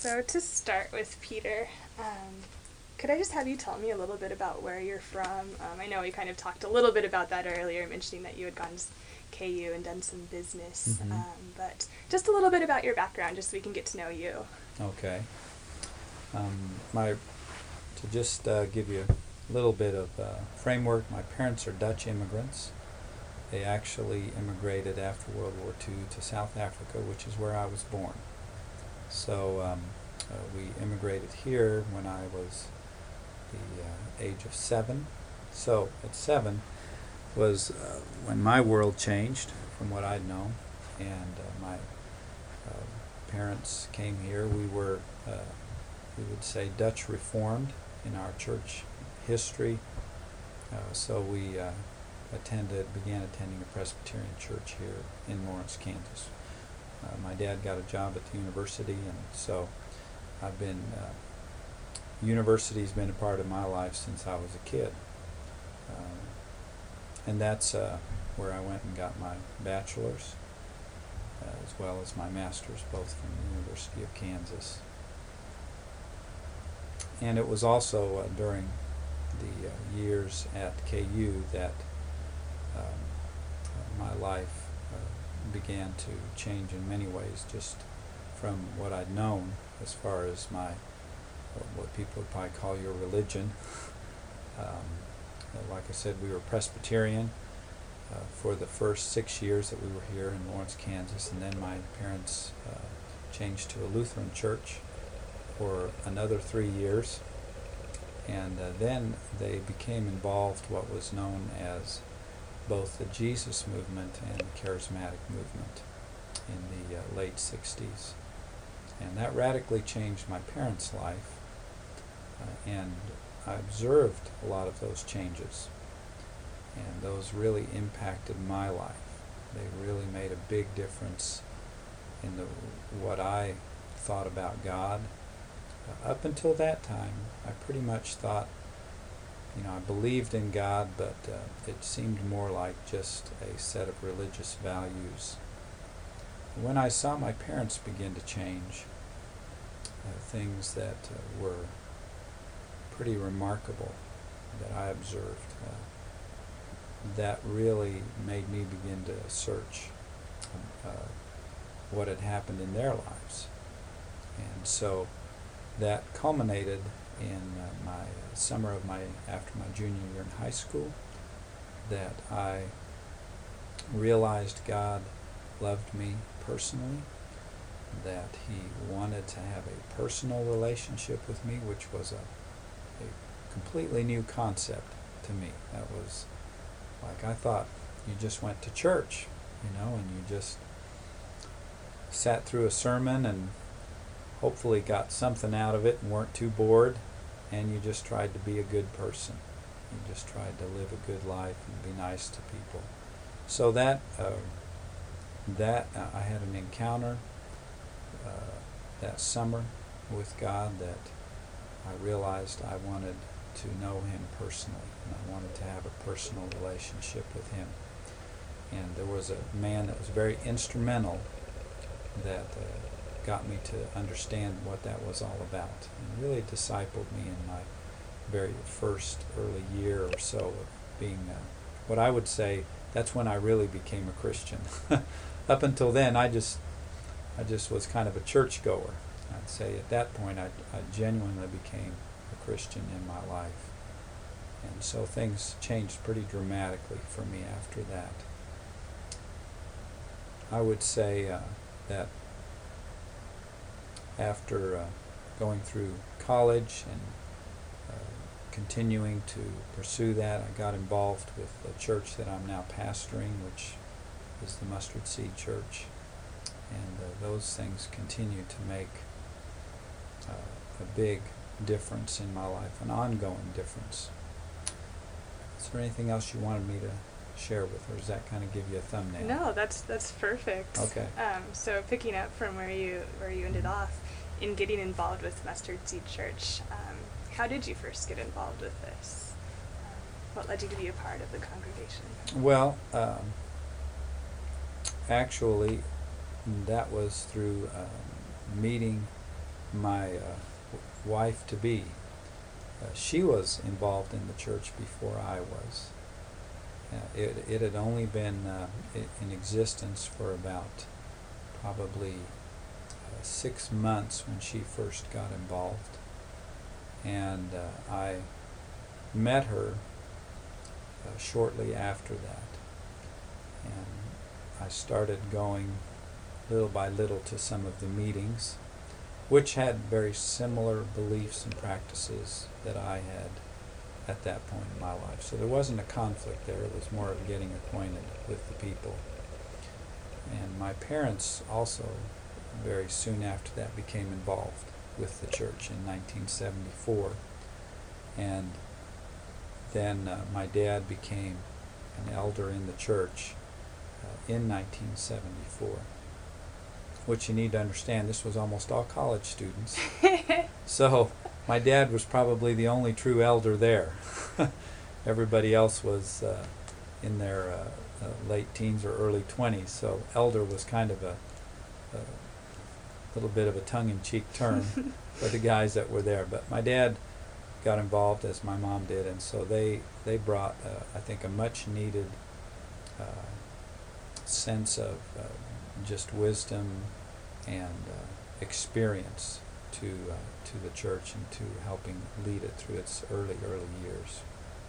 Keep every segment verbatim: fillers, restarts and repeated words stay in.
So to start with, Peter, um, could I just have you tell me a little bit about where you're from? Um, I know we kind of talked a little bit about that earlier, mentioning that you had gone to K U and done some business, Mm-hmm. um, but just a little bit about your background, just so we can get to know you. Okay. Um, my to just uh, give you a little bit of uh, framework. My parents are Dutch immigrants. They actually immigrated after World War Two to South Africa, which is where I was born. So um, uh, we immigrated here when I was the uh, age of seven. So at seven was uh, when my world changed from what I'd known, and uh, my uh, parents came here. We were, uh, we would say, Dutch Reformed in our church history. Uh, so we uh, attended, began attending a Presbyterian church here in Lawrence, Kansas. Uh, my dad got a job at the university, and so I've been, uh, university's been a part of my life since I was a kid. Um, and that's uh, where I went and got my bachelor's, uh, as well as my master's, both from the University of Kansas. And it was also uh, during the uh, years at K U that um, uh, my life uh, began to change in many ways, just from what I'd known as far as my, uh, what people would probably call your religion. Um, uh, like I said, we were Presbyterian uh, for the first six years that we were here in Lawrence, Kansas, and then my parents uh, changed to a Lutheran church for another three years. And uh, then they became involved what was known as both the Jesus movement and the charismatic movement in the uh, late sixties. And that radically changed my parents' life. Uh, and I observed a lot of those changes. And those really impacted my life. They really made a big difference in the what I thought about God. Uh, up until that time, I pretty much thought, you know, I believed in God, but uh, it seemed more like just a set of religious values. When I saw my parents begin to change, uh, things that uh, were pretty remarkable that I observed, uh, that really made me begin to search uh, what had happened in their lives. And so that culminated in uh, my summer of my after my junior year in high school, that I realized God loved me personally, that He wanted to have a personal relationship with me, which was a, a completely new concept to me. That was like, I thought you just went to church, you know, and you just sat through a sermon and hopefully got something out of it and weren't too bored, and you just tried to be a good person. You just tried to live a good life and be nice to people. So that uh, that uh, I had an encounter uh, that summer with God, that I realized I wanted to know Him personally, and I wanted to have a personal relationship with Him. And there was a man that was very instrumental that uh, got me to understand what that was all about, and really discipled me in my very first early year or so of being uh, what I would say, that's when I really became a Christian. Up until then, I just I just was kind of a churchgoer. I'd say at that point I, I genuinely became a Christian in my life. And so things changed pretty dramatically for me after that. I would say uh, that after uh, going through college and uh, continuing to pursue that, I got involved with the church that I'm now pastoring, which is the Mustard Seed Church. And uh, those things continue to make uh, a big difference in my life, an ongoing difference. Is there anything else you wanted me to share with, or does that kind of give you a thumbnail? No, that's that's perfect. Okay. Um, so picking up from where you where you ended off, in getting involved with Mustard Seed Church, um, how did you first get involved with this? Um, what led you to be a part of the congregation? Well, um, actually, that was through um, meeting my uh, wife-to-be, uh, she was involved in the church before I was. Uh, it, it had only been uh, in existence for about probably uh, six months when she first got involved. And uh, I met her uh, shortly after that. And I started going little by little to some of the meetings, which had very similar beliefs and practices that I had at that point in my life. So there wasn't a conflict there. It was more of getting acquainted with the people. And my parents also, very soon after that, became involved with the church in nineteen seventy-four. And then uh, my dad became an elder in the church uh, in nineteen seventy-four. Which you need to understand, this was almost all college students. So my dad was probably the only true elder there. Everybody else was uh, in their uh, uh, late teens or early twenties. So elder was kind of a, a little bit of a tongue-in-cheek term for the guys that were there. But my dad got involved as my mom did, and so they, they brought, uh, I think, a much-needed uh, sense of uh, just wisdom and uh, experience to uh, to the church and to helping lead it through its early, early years.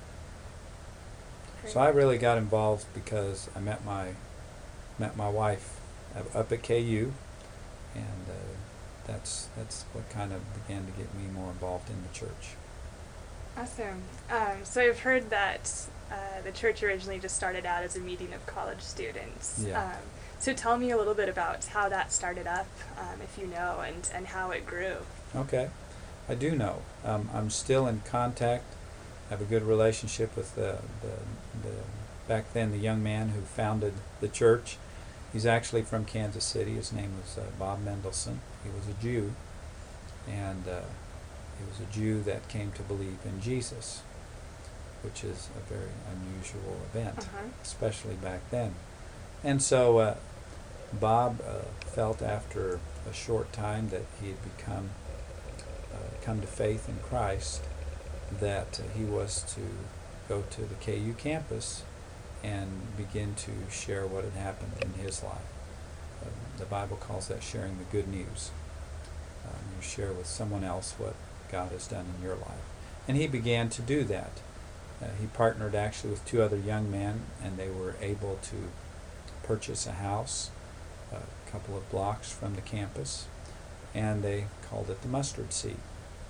Great. So I really got involved because I met my met my wife up at K U, and uh, that's that's what kind of began to get me more involved in the church. Awesome. Um, so I've heard that uh, the church originally just started out as a meeting of college students. Yeah. Um, so tell me a little bit about how that started up, um, if you know, and, and how it grew. Okay. I do know. Um, I'm still in contact. I have a good relationship with the, the, the back then the young man who founded the church. He's actually from Kansas City. His name was uh, Bob Mendelson. He was a Jew, and uh, he was a Jew that came to believe in Jesus, which is a very unusual event, Uh-huh. especially back then. And so uh, Bob uh, felt after a short time that he had become uh, come to faith in Christ, that uh, he was to go to the K U campus and begin to share what had happened in his life. Uh, the Bible calls that sharing the good news. Um, you share with someone else what God has done in your life. And he began to do that. Uh, he partnered actually with two other young men, and they were able to purchase a house a couple of blocks from the campus, and they called it the Mustard Seed.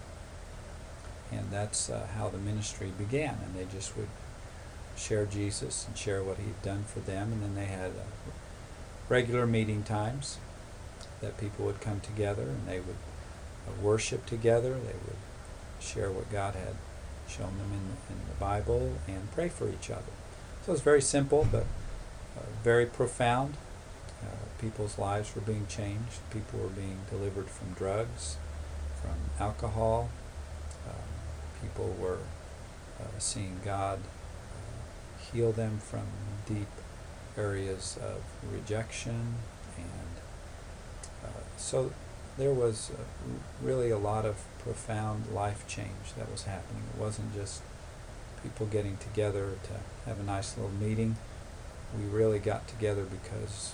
And that's uh, how the ministry began, and they just would share Jesus and share what he'd done for them, and then they had uh, regular meeting times that people would come together, and they would uh, worship together. They would share what God had shown them in, in the Bible and pray for each other. So it was very simple, but uh, very profound. Uh, people's lives were being changed. People were being delivered from drugs, from alcohol. Um, people were uh, seeing God uh, heal them from deep areas of rejection. And uh, so there was uh, really a lot of profound life change that was happening. It wasn't just people getting together to have a nice little meeting. We really got together because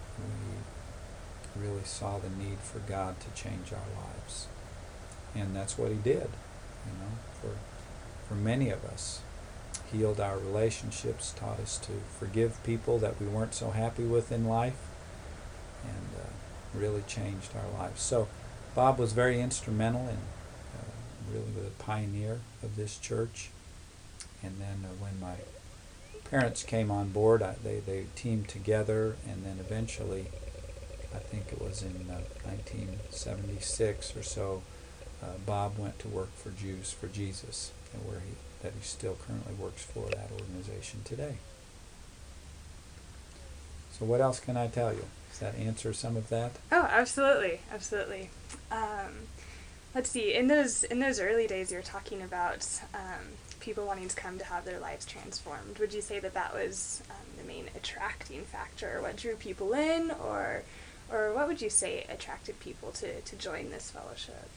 we really saw the need for God to change our lives. And that's what he did, you know, for for many of us. Healed our relationships, taught us to forgive people that we weren't so happy with in life, and uh, really changed our lives. So Bob was very instrumental in uh, really the pioneer of this church. And then uh, when my parents came on board, I, they, they teamed together, and then eventually, I think it was in uh, nineteen seventy-six or so, uh, Bob went to work for Jews for Jesus, and where he that he still currently works for that organization today. So what else can I tell you? Does that answer some of that? Oh, absolutely, absolutely. Um, let's see. In those in those early days, you were talking about um, people wanting to come to have their lives transformed. Would you say that that was um, the main attracting factor, what drew people in, or or what would you say attracted people to, to join this fellowship?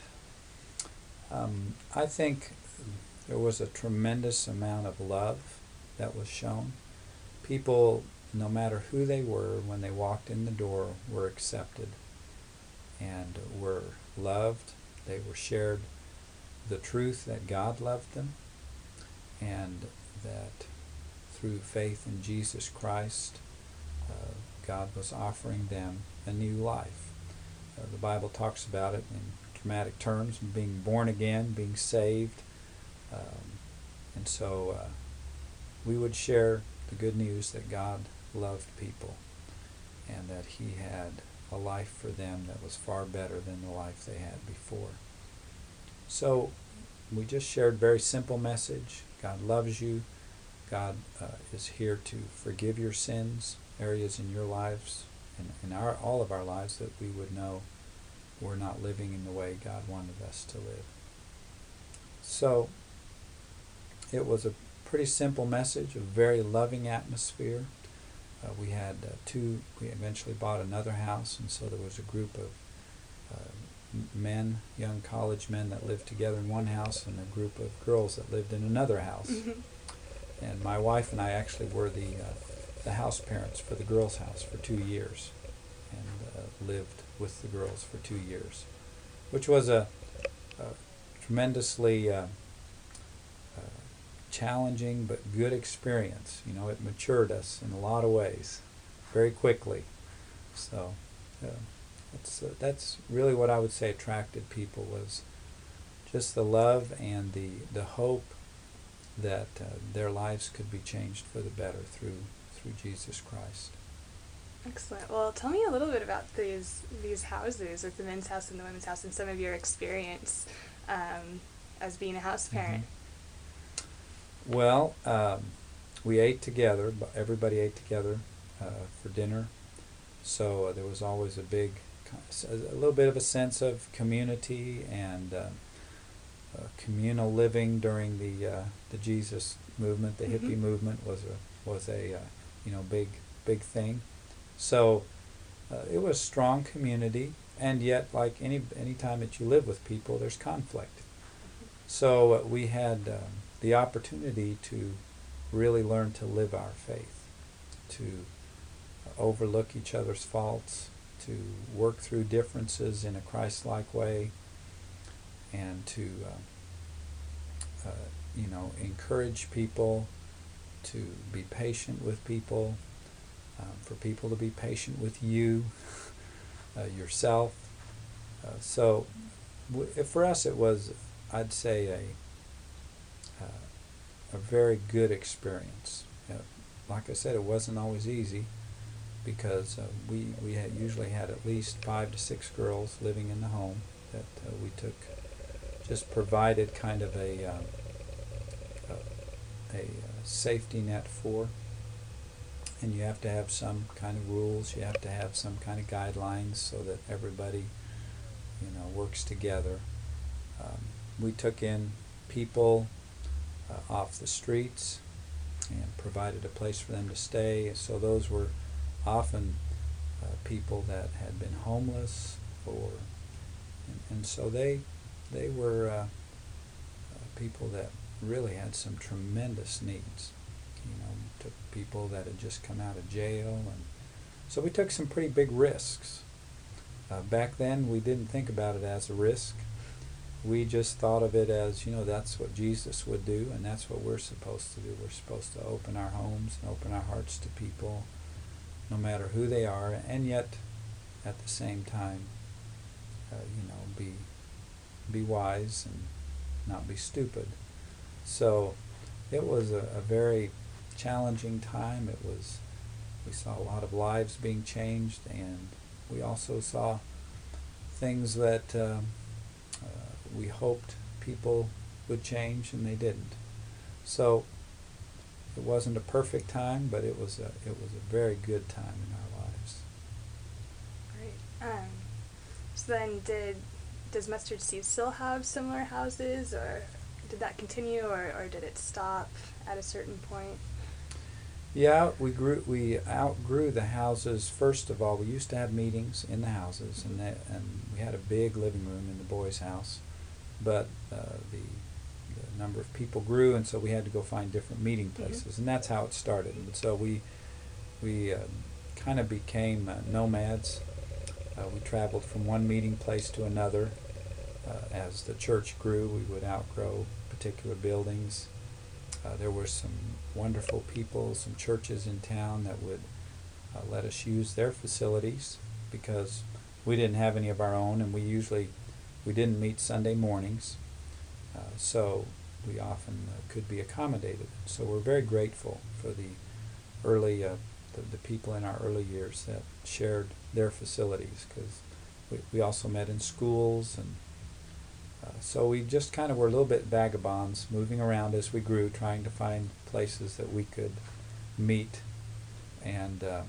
Um, I think there was a tremendous amount of love that was shown. People, no matter who they were, when they walked in the door, were accepted and were loved. They were shared the truth that God loved them, and that through faith in Jesus Christ, uh, God was offering them a new life. Uh, the Bible talks about it in dramatic terms, being born again, being saved. Um, and so uh, we would share the good news that God loved people and that He had a life for them that was far better than the life they had before. So we just shared a very simple message. God loves you. God uh, is here to forgive your sins, areas in your lives and in our all of our lives that we would know we're not living in the way God wanted us to live. So it was a pretty simple message, a very loving atmosphere. Uh, we had uh, two, we eventually bought another house, and so there was a group of uh, men, young college men that lived together in one house, and a group of girls that lived in another house. Mm-hmm. And my wife and I actually were the uh, the house parents for the girls' house for two years, and uh, lived with the girls for two years, which was a, a tremendously uh, uh, challenging but good experience. You know, it matured us in a lot of ways, very quickly. So uh, that's uh, that's really what I would say attracted people, was just the love and the the hope that uh, their lives could be changed for the better through through Jesus Christ. Excellent. Well, tell me a little bit about these these houses, like the men's house and the women's house, and some of your experience um, as being a house parent. Mm-hmm. Well, um, we ate together. Everybody ate together uh, for dinner, so uh, there was always a big, a little bit of a sense of community and uh, uh, communal living during the uh, the Jesus movement. The Mm-hmm. hippie movement was a was a uh, you know big big thing. So uh, it was strong community, and yet, like any any time that you live with people, there's conflict. So uh, we had um, the opportunity to really learn to live our faith, to overlook each other's faults, to work through differences in a Christ-like way, and to uh, uh, you know encourage people, to be patient with people. Um, for people to be patient with you, uh, yourself. Uh, so w- for us it was, I'd say, a uh, a very good experience. Uh, like I said, it wasn't always easy, because uh, we, we had usually had at least five to six girls living in the home that uh, we took, just provided kind of a, um, a, a safety net for. And you have to have some kind of rules, you have to have some kind of guidelines so that everybody, you know, works together. Um, we took in people uh, off the streets and provided a place for them to stay. So those were often uh, people that had been homeless, or and, and so they they were uh, uh, people that really had some tremendous needs. You know, took people that had just come out of jail, and so we took some pretty big risks. Uh, back then, we didn't think about it as a risk. We just thought of it as, you know, that's what Jesus would do, and that's what we're supposed to do. We're supposed to open our homes and open our hearts to people, no matter who they are, and yet, at the same time, uh, you know, be be wise and not be stupid. So it was a, a very challenging time. It was, we saw a lot of lives being changed, and we also saw things that um, uh, we hoped people would change, and they didn't. So it wasn't a perfect time, but it was a it was a very good time in our lives. Great. Um, so then, did does Mustard Seed still have similar houses, or did that continue, or, or did it stop at a certain point? Yeah, we grew. We outgrew the houses. First of all, we used to have meetings in the houses, and that, and we had a big living room in the boys' house. But uh, the the number of people grew, and so we had to go find different meeting places, Mm-hmm. and that's how it started. And so we we uh, kind of became uh, nomads. Uh, we traveled from one meeting place to another. Uh, as the church grew, we would outgrow particular buildings. Uh, there were some wonderful people, some churches in town that would uh, let us use their facilities because we didn't have any of our own, and we usually we didn't meet Sunday mornings, uh, so we often uh, could be accommodated. So we're very grateful for the early uh, the, the people in our early years that shared their facilities, because we, we also met in schools, and uh, so we just kind of were a little bit vagabonds, moving around as we grew, trying to find places that we could meet, and uh,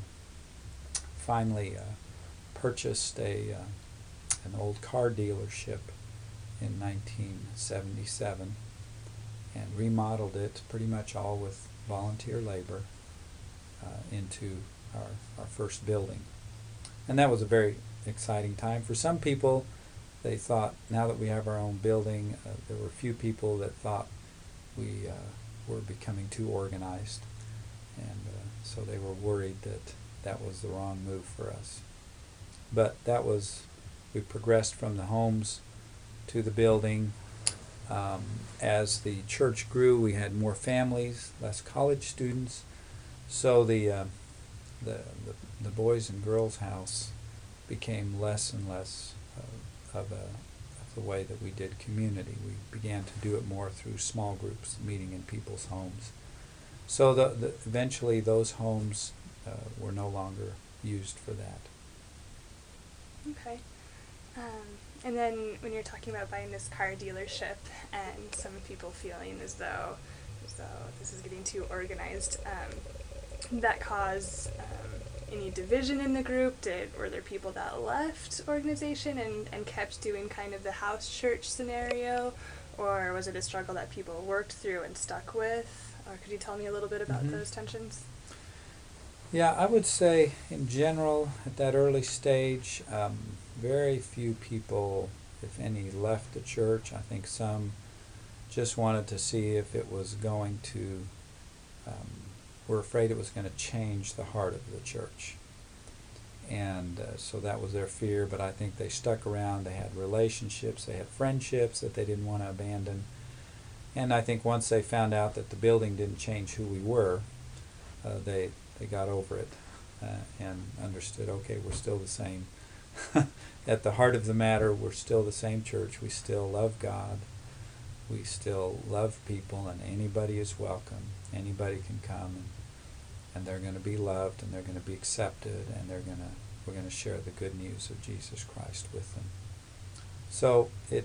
finally uh, purchased a uh, an old car dealership in nineteen seventy-seven and remodeled it pretty much all with volunteer labor uh, into our, our first building. And that was a very exciting time. For some people, they thought, now that we have our own building, uh, there were a few people that thought we uh, were becoming too organized, and uh, so they were worried that that was the wrong move for us. But that was, we progressed from the homes to the building. Um, as the church grew, we had more families, less college students, so the uh, the, the the boys and girls house became less and less uh, of a of the way that we did community. We began to do it more through small groups, meeting in people's homes. So the, the eventually those homes uh, were no longer used for that. Okay. Um, and then when you're talking about buying this car dealership and some people feeling as though as though this is getting too organized, um, that cause um, any division in the group? Did were there people that left organization and, and kept doing kind of the house church scenario, or was it a struggle that people worked through and stuck with? Or could you tell me a little bit about Mhm. those tensions? Yeah, I would say in general at that early stage, um, very few people, if any, left the church. I think some just wanted to see if it was going to, um, were afraid it was going to change the heart of the church. And uh, so that was their fear, but I think they stuck around. They had relationships, they had friendships that they didn't want to abandon. And I think once they found out that the building didn't change who we were, uh, they they got over it uh, and understood, okay, we're still the same. At the heart of the matter, we're still the same church. We still love God. We still love people, and anybody is welcome. Anybody can come, and, and they're going to be loved, and they're going to be accepted, and they're going to we're going to share the good news of Jesus Christ with them. So it,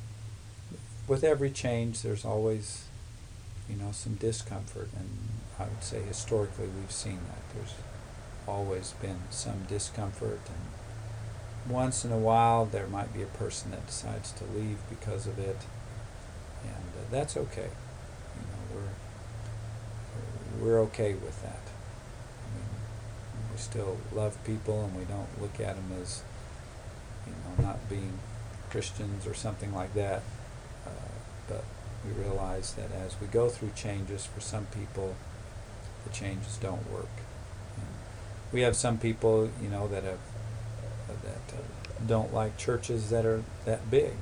with every change, there's always, you know, some discomfort, and I would say historically we've seen that. There's always been some discomfort, and once in a while there might be a person that decides to leave because of it, and uh, that's okay. You know, we're we're okay with that. I mean, we still love people, and we don't look at them as, you know, not being Christians or something like that. Uh, but we realize that as we go through changes, for some people, the changes don't work. And we have some people, you know, that have uh, that uh, don't like churches that are that big,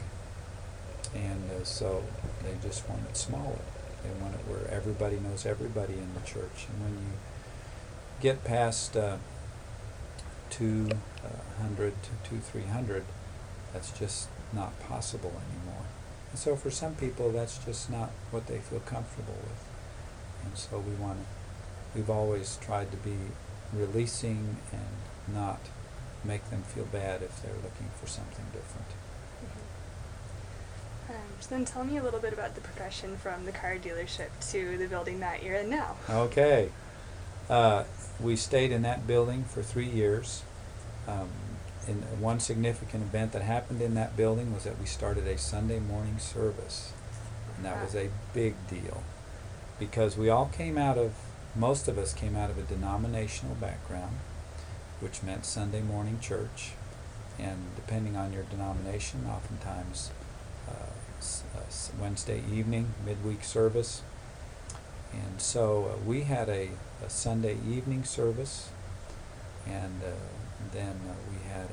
and uh, so they just want it smaller. They want it where everybody knows everybody in the church. And when you get past uh, two hundred to two, three hundred, that's just not possible anymore. And so for some people, that's just not what they feel comfortable with. And so we want to, we've always tried to be releasing and not make them feel bad if they're looking for something different. Mm-hmm. Um, so then tell me a little bit about the progression from the car dealership to the building that you're in now. Okay. Uh, we stayed in that building for three years. Um, And one significant event that happened in that building was that we started a Sunday morning service. And that was a big deal, because we all came out of most of us came out of a denominational background, which meant Sunday morning church, and depending on your denomination, oftentimes uh, s- uh, s- Wednesday evening, midweek service. And so uh, we had a, a Sunday evening service, and uh, then uh, we had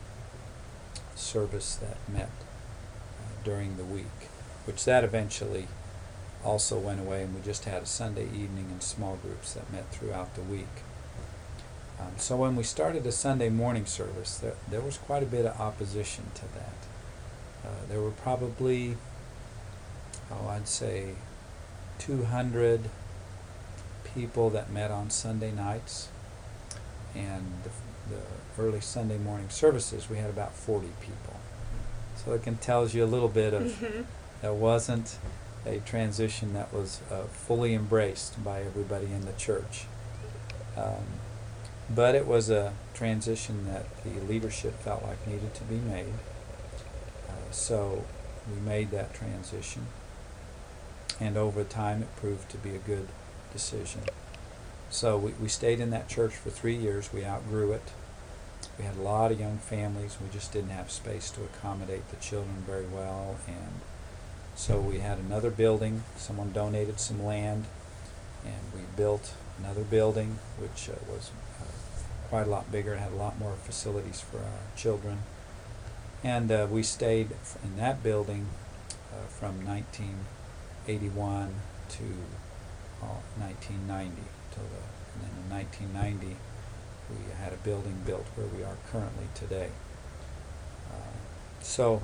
a service that met uh, during the week, which that eventually also went away, and we just had a Sunday evening in small groups that met throughout the week. Um, so when we started a Sunday morning service, there, there was quite a bit of opposition to that. Uh, there were probably, oh, I'd say two hundred people that met on Sunday nights, and the, the early Sunday morning services, we had about forty people. So it can tells you a little bit of, Mm-hmm. there wasn't a transition that was uh, fully embraced by everybody in the church. Um, but it was a transition that the leadership felt like needed to be made. Uh, so we made that transition, and over time it proved to be a good decision. So we, we stayed in that church for three years. We outgrew it. We had a lot of young families. We just didn't have space to accommodate the children very well, and so we had another building. Someone donated some land, and we built another building, which uh, was uh, quite a lot bigger. It had a lot more facilities for our children. And uh, we stayed f- in that building uh, from nineteen eighty-one to uh, nineteen ninety. Till the, and then in nineteen ninety, we had a building built where we are currently today. Uh, so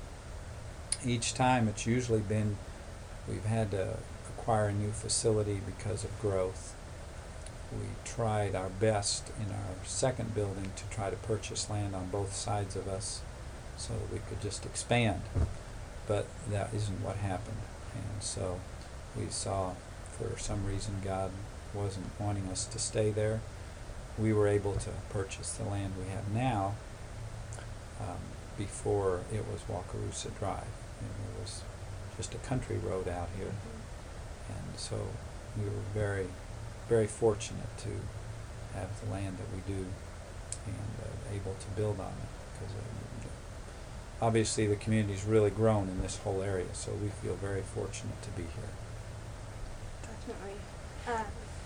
each time it's usually been, we've had to acquire a new facility because of growth. We tried our best in our second building to try to purchase land on both sides of us so that we could just expand, but that isn't what happened. And so we saw, for some reason, God wasn't wanting us to stay there. We were able to purchase the land we have now um, before it was Wakarusa Drive. And it was just a country road out here. And so we were very, very fortunate to have the land that we do and uh, able to build on it. Because uh, obviously the community's really grown in this whole area, so we feel very fortunate to be here. Definitely. Um,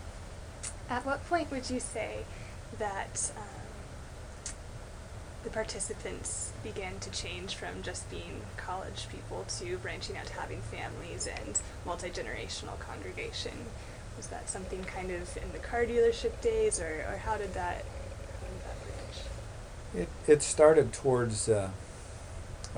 at what point would you say that um, the participants began to change from just being college people to branching out to having families and multi-generational congregation? Was that something kind of in the car dealership days, or, or how did that, how did that bridge? It it started towards uh, um,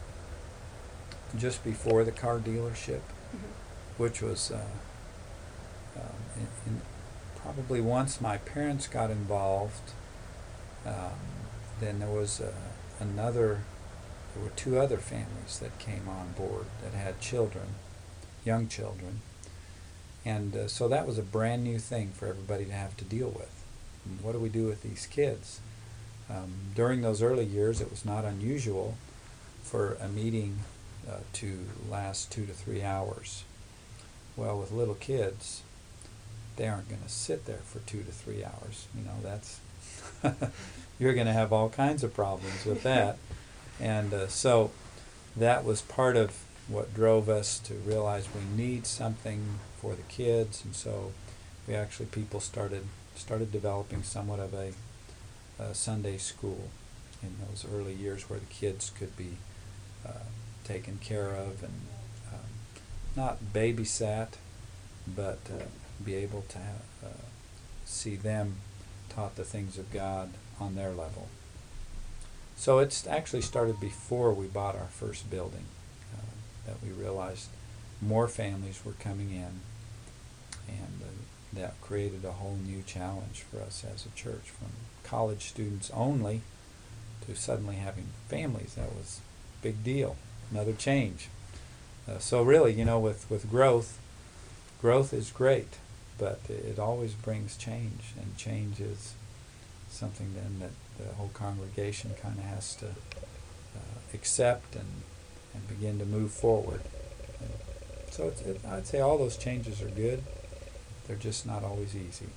just before the car dealership, Mm-hmm. which was uh, um, in, in probably once my parents got involved. Um, then there was uh, another. There were two other families that came on board that had children, young children, and uh, so that was a brand new thing for everybody to have to deal with. And what do we do with these kids? Um, during those early years, it was not unusual for a meeting uh, to last two to three hours. Well, with little kids, they aren't going to sit there for two to three hours. You know, that's you're going to have all kinds of problems with that. And uh, so that was part of what drove us to realize we need something for the kids. And so we actually, people started started developing somewhat of a, a Sunday school in those early years where the kids could be uh, taken care of and um, not babysat, but uh, be able to have, uh, see them taught the things of God on their level. So it's actually started before we bought our first building uh, that we realized more families were coming in, and uh, that created a whole new challenge for us as a church, from college students only to suddenly having families. That was a big deal, another change. Uh, so really, you know, with, with growth, growth is great, but it always brings change, and change is something then that the whole congregation kind of has to uh, accept and, and begin to move forward. And so it's, it, I'd say all those changes are good. they're just not always easy.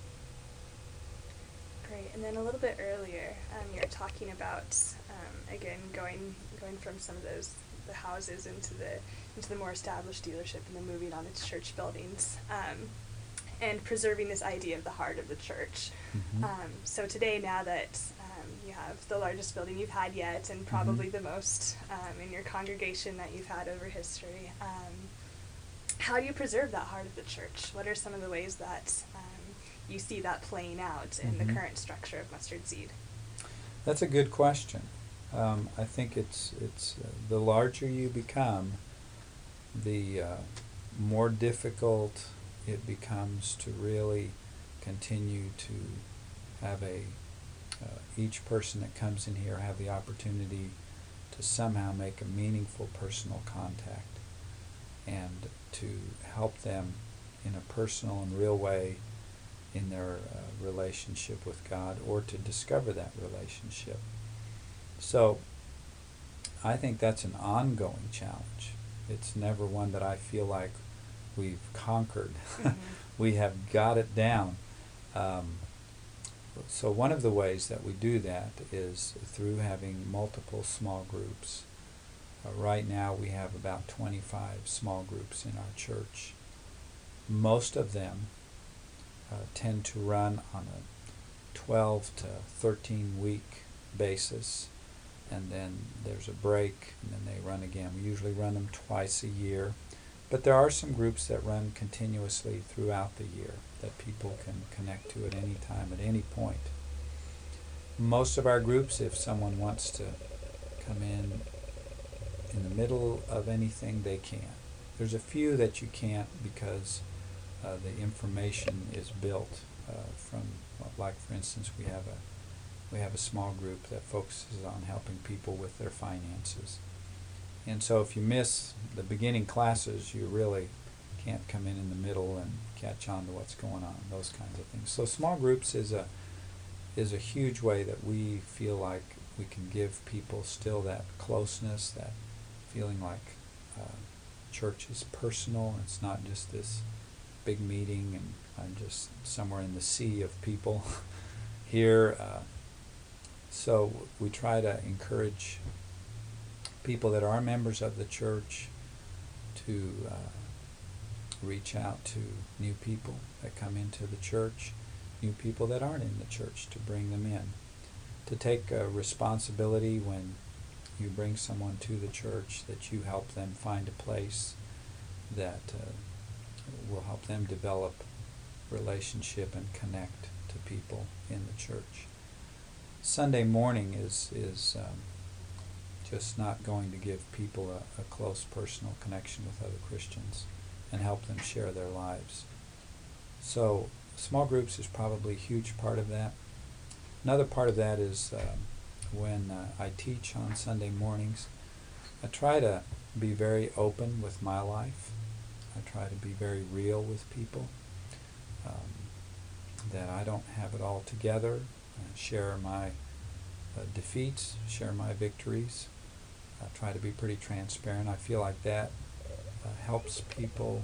Great. And then a little bit earlier, um, you were talking about um, again going going from some of those the houses into the into the more established dealership and then moving on to church buildings, um, and preserving this idea of the heart of the church. Mm-hmm. Um, so today, now that um, you have the largest building you've had yet, and probably Mm-hmm. the most um, in your congregation that you've had over history, um, how do you preserve that heart of the church? What are some of the ways that um, you see that playing out in Mm-hmm. the current structure of Mustard Seed? That's a good question. Um, I think it's it's uh, the larger you become, the uh, more difficult it becomes to really continue to have a uh, each person that comes in here have the opportunity to somehow make a meaningful personal contact and to help them in a personal and real way in their uh, relationship with God, or to discover that relationship. So I think that's an ongoing challenge. It's never one that I feel like we've conquered. Mhm. We have got it down. Um, so one of the ways that we do that is through having multiple small groups. Uh, right now we have about twenty-five small groups in our church. Most of them uh, tend to run on a twelve to thirteen week basis, and then there's a break, and then they run again. We usually run them twice a year, but there are some groups that run continuously throughout the year that people can connect to at any time, at any point. Most of our groups, if someone wants to come in in the middle of anything, they can. There's a few that you can't because uh, the information is built uh, from, well, like for instance, we have a we have a small group that focuses on helping people with their finances. And so if you miss the beginning classes, you really can't come in in the middle and catch on to what's going on, those kinds of things. So small groups is a is a huge way that we feel like we can give people still that closeness, that feeling like uh, church is personal. It's not just this big meeting and I'm just somewhere in the sea of people here. Uh, so we try to encourage people that are members of the church to uh, reach out to new people that come into the church, new people that aren't in the church, to bring them in, to take uh, responsibility when you bring someone to the church, that you help them find a place that uh, will help them develop relationship and connect to people in the church. Sunday morning is is um, just not going to give people a, a close personal connection with other Christians and help them share their lives. So small groups is probably a huge part of that. Another part of that is um, when uh, I teach on Sunday mornings, I try to be very open with my life. I try to be very real with people, um, that I don't have it all together. I share my uh, defeats, share my victories. I try to be pretty transparent. I feel like that uh, helps people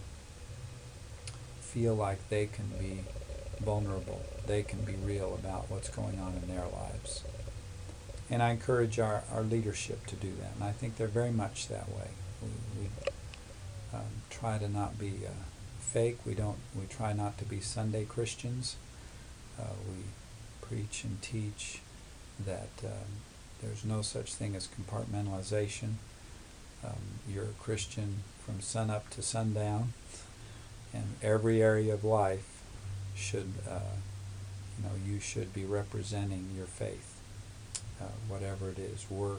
feel like they can be vulnerable. They can be real about what's going on in their lives. And I encourage our, our leadership to do that. And I think they're very much that way. We, we um, try to not be uh, fake. We don't. We try not to be Sunday Christians. Uh, we preach and teach that um, there's no such thing as compartmentalization. Um, you're a Christian from sunup to sundown, and every area of life should, uh, you know, you should be representing your faith, uh, whatever it is, work,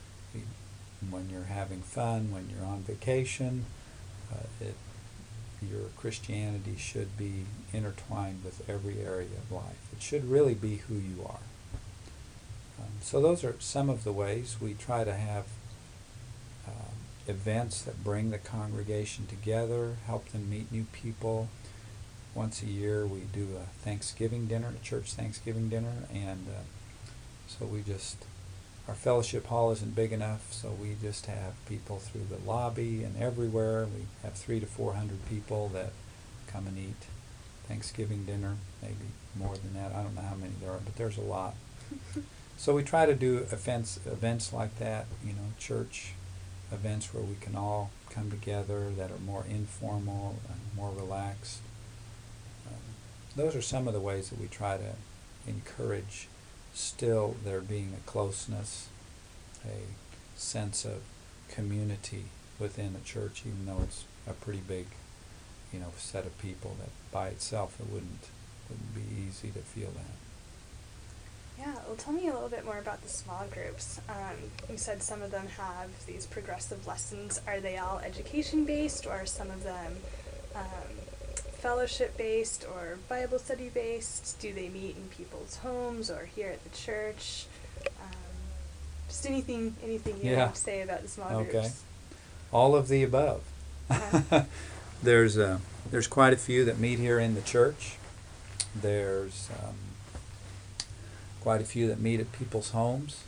when you're having fun, when you're on vacation, uh, it, your Christianity should be intertwined with every area of life. It should really be who you are. Um, so those are some of the ways we try to have um, events that bring the congregation together, help them meet new people. Once a year we do a Thanksgiving dinner, a church Thanksgiving dinner, and uh, so we just, our fellowship hall isn't big enough, so we just have people through the lobby and everywhere. We have three to four hundred people that come and eat Thanksgiving dinner, maybe more than that. I don't know how many there are, but there's a lot. So we try to do events, events like that, you know, church events where we can all come together that are more informal and more relaxed. Um, those are some of the ways that we try to encourage still there being a closeness, a sense of community within a church, even though it's a pretty big, you know, set of people that by itself it wouldn't wouldn't be easy to feel that. Yeah, well, tell me a little bit more about the small groups. Um, you said some of them have these progressive lessons. Are they all education-based, or are some of them um, fellowship-based or Bible study-based? Do they meet in people's homes or here at the church? Um, just anything, anything you Yeah. want to say about the small Okay. groups. All of the above. Uh-huh. there's uh, there's quite a few that meet here in the church. There's um, quite a few that meet at people's homes.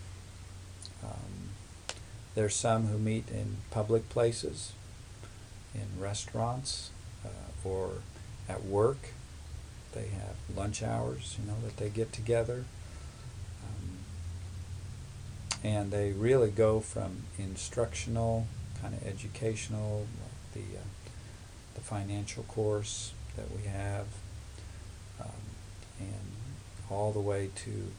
Um, there's some who meet in public places, in restaurants, uh, or at work. They have lunch hours, you know, that they get together. Um, and they really go from instructional, kind of educational, like the, uh, the financial course that we have, um, and all the way to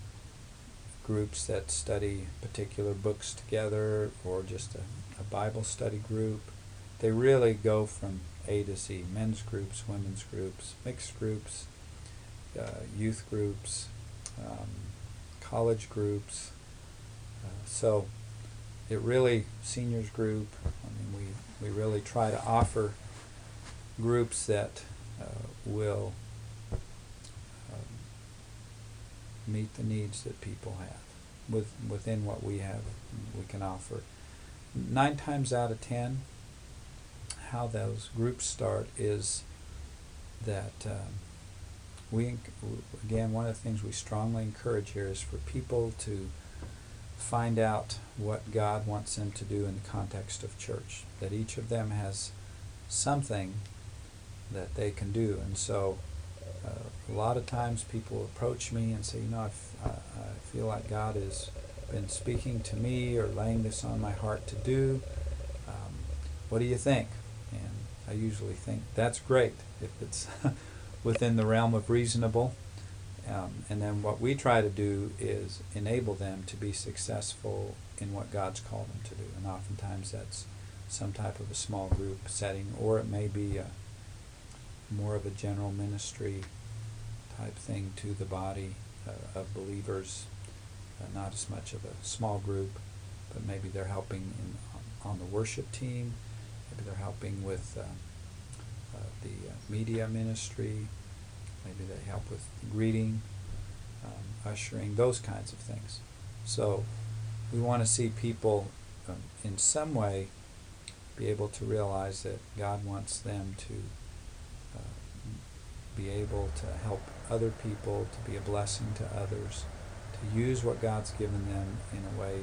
groups that study particular books together, or just a, a Bible study group. They really go from A to Z: men's groups, women's groups, mixed groups, uh, youth groups, um, college groups. Uh, so it really, seniors group, I mean, we, we really try to offer groups that uh, will um, meet the needs that people have with, within what we have, we can offer. Nine times out of ten, how those groups start is that um, we, enc- again, one of the things we strongly encourage here is for people to find out what God wants them to do in the context of church, that each of them has something that they can do. And so uh, a lot of times people approach me and say, you know, I, f- I, I feel like God has been speaking to me or laying this on my heart to do. Um, what do you think? And I usually think that's great if it's within the realm of reasonable. Um, and then what we try to do is enable them to be successful in what God's called them to do. And oftentimes that's some type of a small group setting, or it may be a, more of a general ministry type thing to the body uh, of believers, uh, not as much of a small group, but maybe they're helping in, on, on the worship team, maybe they're helping with uh, uh, the uh, media ministry, maybe they help with greeting, um, ushering, those kinds of things. So we want to see people um, in some way be able to realize that God wants them to uh, be able to help other people, to be a blessing to others, to use what God's given them in a way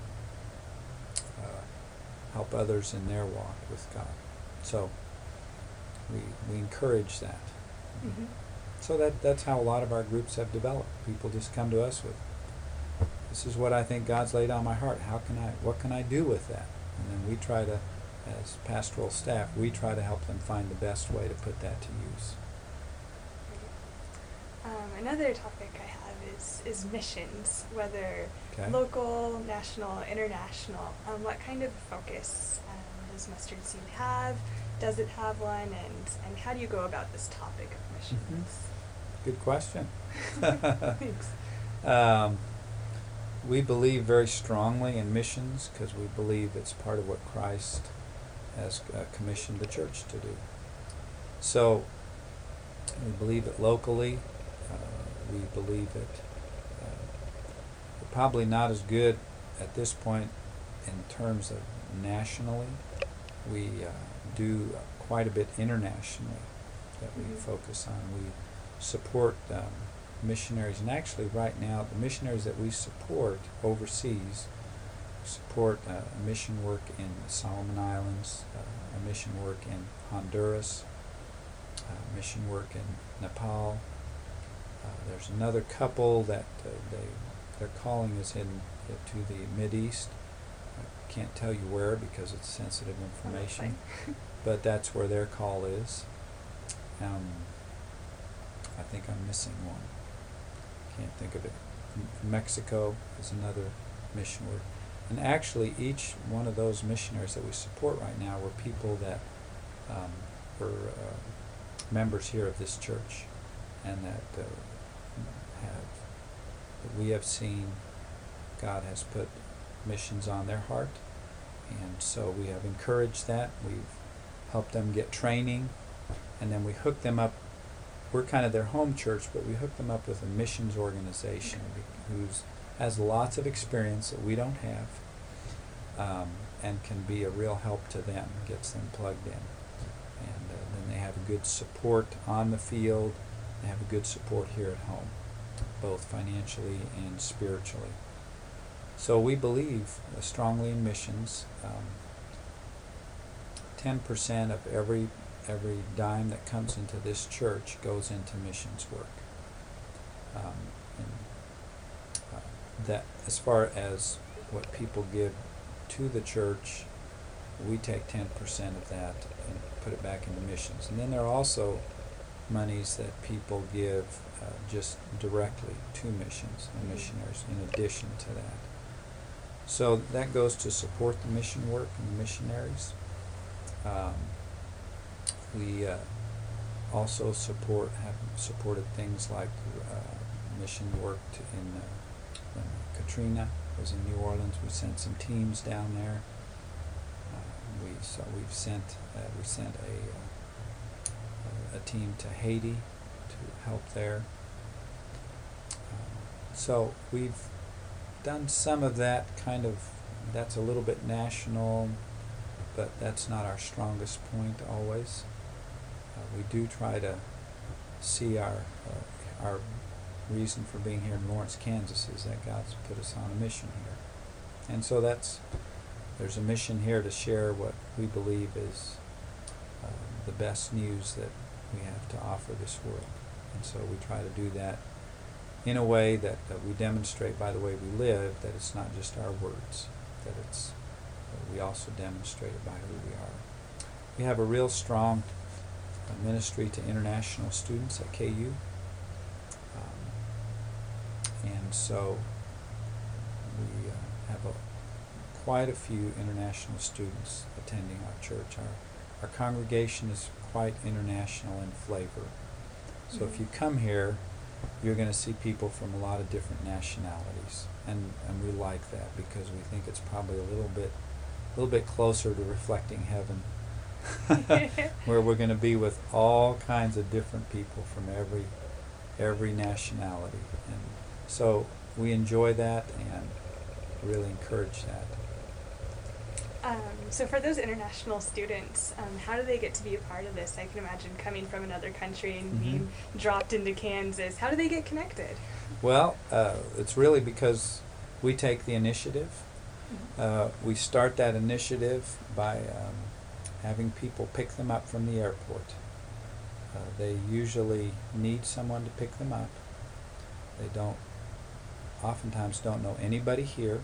to uh, help others in their walk with God. So we we encourage that. Mm-hmm. So that that's how a lot of our groups have developed. People just come to us with, this is what I think God's laid on my heart. How can I, what can I do with that? And then we try to, as pastoral staff, we try to help them find the best way to put that to use. Um, another topic I have is, is missions, whether Okay. local, national, international. Um, what kind of focus um, does Mustard Seed have? Does it have one? And, and how do you go about this topic of missions? Good question. Thanks. Um, we believe very strongly in missions because we believe it's part of what Christ has uh, commissioned the church to do. So we believe it locally. Uh, we believe it uh, we're probably not as good at this point in terms of nationally. We uh, do quite a bit internationally that we Mhm. focus on. We support um, missionaries, and actually right now the missionaries that we support overseas support uh, a mission work in the Solomon Islands, uh, a mission work in Honduras, uh, mission work in Nepal. Uh, there's another couple that uh, they their calling is in uh, to the Mideast. I can't tell you where because it's sensitive information, but that's where their call is. Um, I think I'm missing one. Can't think of it. M- Mexico is another mission work. And actually, each one of those missionaries that we support right now were people that um, were uh, members here of this church, and that uh, have that we have seen God has put missions on their heart, and so we have encouraged that. We've helped them get training, and then we hook them up. We're kind of their home church, but we hook them up with a missions organization who's has lots of experience that we don't have, um, and can be a real help to them, gets them plugged in. And uh, then they have a good support on the field, they have a good support here at home, both financially and spiritually. So we believe uh, strongly in missions. Um, ten percent of every every dime that comes into this church goes into missions work. Um, and uh, that, as far as what people give to the church, we take ten percent of that and put it back into missions. And then there are also monies that people give uh, just directly to missions and missionaries in addition to that. So that goes to support the mission work and the missionaries. Um, we uh, also support have supported things like uh, mission work to in uh, when Katrina was in New Orleans. We sent some teams down there. Uh, we so we've sent uh, we sent a uh, a team to Haiti to help there. Um, so we've done some of that kind of. That's a little bit national, but that's not our strongest point always. Uh, we do try to see our uh, our reason for being here in Lawrence, Kansas is that God's put us on a mission here. And so that's, there's a mission here to share what we believe is uh, the best news that we have to offer this world. And so we try to do that in a way that, that we demonstrate by the way we live that it's not just our words, that it's that we also demonstrate it by who we are. We have a real strong uh, ministry to international students at K U. Um, and so we uh, have a, quite a few international students attending our church. Our, our congregation is quite international in flavor. So mm-hmm. if you come here, you're going to see people from a lot of different nationalities. And, and we like that because we think it's probably a little bit a little bit closer to reflecting heaven, where we're going to be with all kinds of different people from every every nationality. And so we enjoy that and really encourage that. Um, so for those international students, um, how do they get to be a part of this? I can imagine coming from another country and mm-hmm. being dropped into Kansas. How do they get connected? Well, uh, it's really because we take the initiative. Uh, we start that initiative by um, having people pick them up from the airport. Uh, they usually need someone to pick them up. They don't, oftentimes don't know anybody here,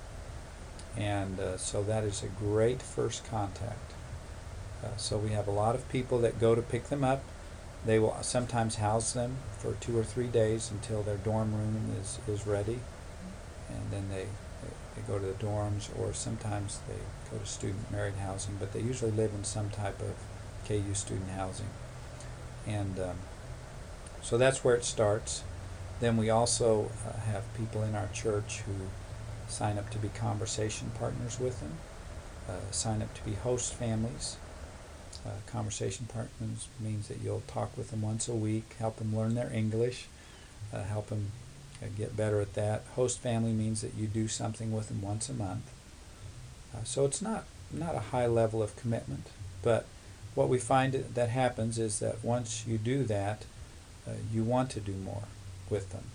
and uh, so that is a great first contact. Uh, so we have a lot of people that go to pick them up. They will sometimes house them for two or three days until their dorm room is, is ready, and then they They go to the dorms, or sometimes they go to student married housing, but they usually live in some type of K U student housing. And um, so that's where it starts. Then we also uh, have people in our church who sign up to be conversation partners with them, uh, sign up to be host families. Uh, conversation partners means that you'll talk with them once a week, help them learn their English, uh, help them Uh, get better at that. Host family means that you do something with them once a month. Uh, so it's not not a high level of commitment, but what we find that happens is that once you do that, uh, you want to do more with them.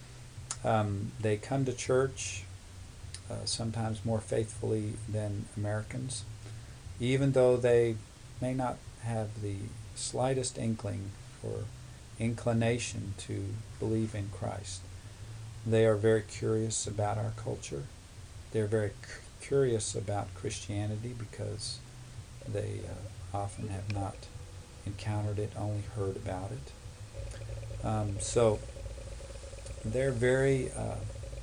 Um, they come to church uh, sometimes more faithfully than Americans, even though they may not have the slightest inkling or inclination to believe in Christ. They are very curious about our culture. They're very c- curious about Christianity because they uh, often have not encountered it, only heard about it. Um, so they're very uh,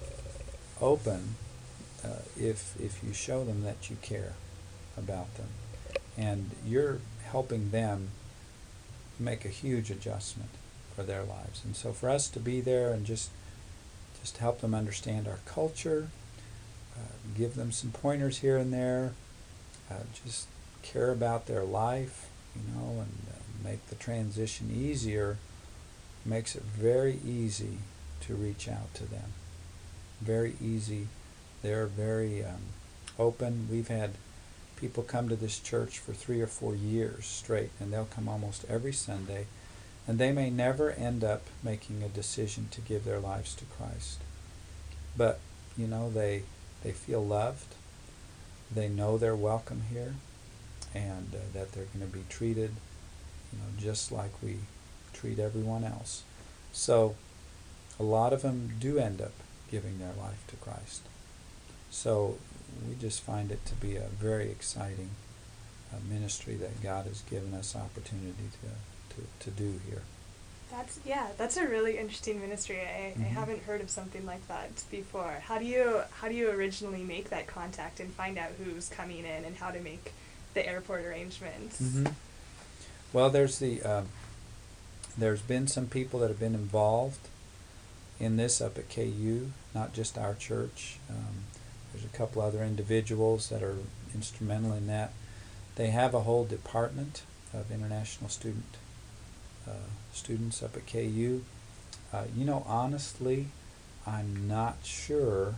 open uh, if if you show them that you care about them, and you're helping them make a huge adjustment for their lives. And so for us to be there and just just help them understand our culture, uh, give them some pointers here and there, uh, just care about their life, you know, and uh, make the transition easier, makes it very easy to reach out to them. Very easy. They're very um, open. We've had people come to this church for three or four years straight, and they'll come almost every Sunday, and they may never end up making a decision to give their lives to Christ. But, you know, they they feel loved. They know they're welcome here, and uh, that they're going to be treated, you know, just like we treat everyone else. So a lot of them do end up giving their life to Christ. So we just find it to be a very exciting uh, ministry that God has given us opportunity to, to, to do here. That's yeah, that's a really interesting ministry. I, Mm-hmm. I haven't heard of something like that before. How do you how do you originally make that contact and find out who's coming in and how to make the airport arrangements? Mm-hmm. Well, there's the uh, there's been some people that have been involved in this up at K U, not just our church. Um, there's a couple other individuals that are instrumental in that. They have a whole department of international student uh, students up at K U. Uh, you know, honestly, I'm not sure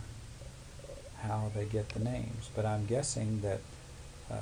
how they get the names, but I'm guessing that, uh,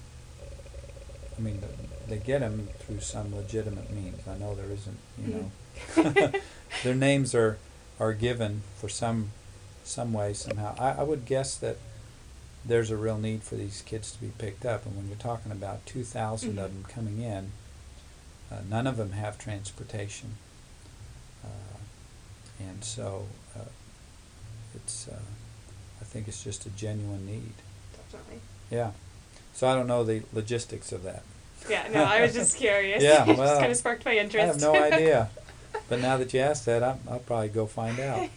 I mean, the, they get them through some legitimate means. I know there isn't, you know, their names are, are given for some some way, somehow. I, I would guess that there's a real need for these kids to be picked up, and when you're talking about two thousand mm-hmm. of them coming in, uh, none of them have transportation. Uh, and so uh, it's, uh, I think it's just a genuine need. Definitely. Yeah. So I don't know the logistics of that. Yeah, no, I was just curious. Yeah, It well, just kind of sparked my interest. I have no idea. But now that you asked that, I'll, I'll probably go find out.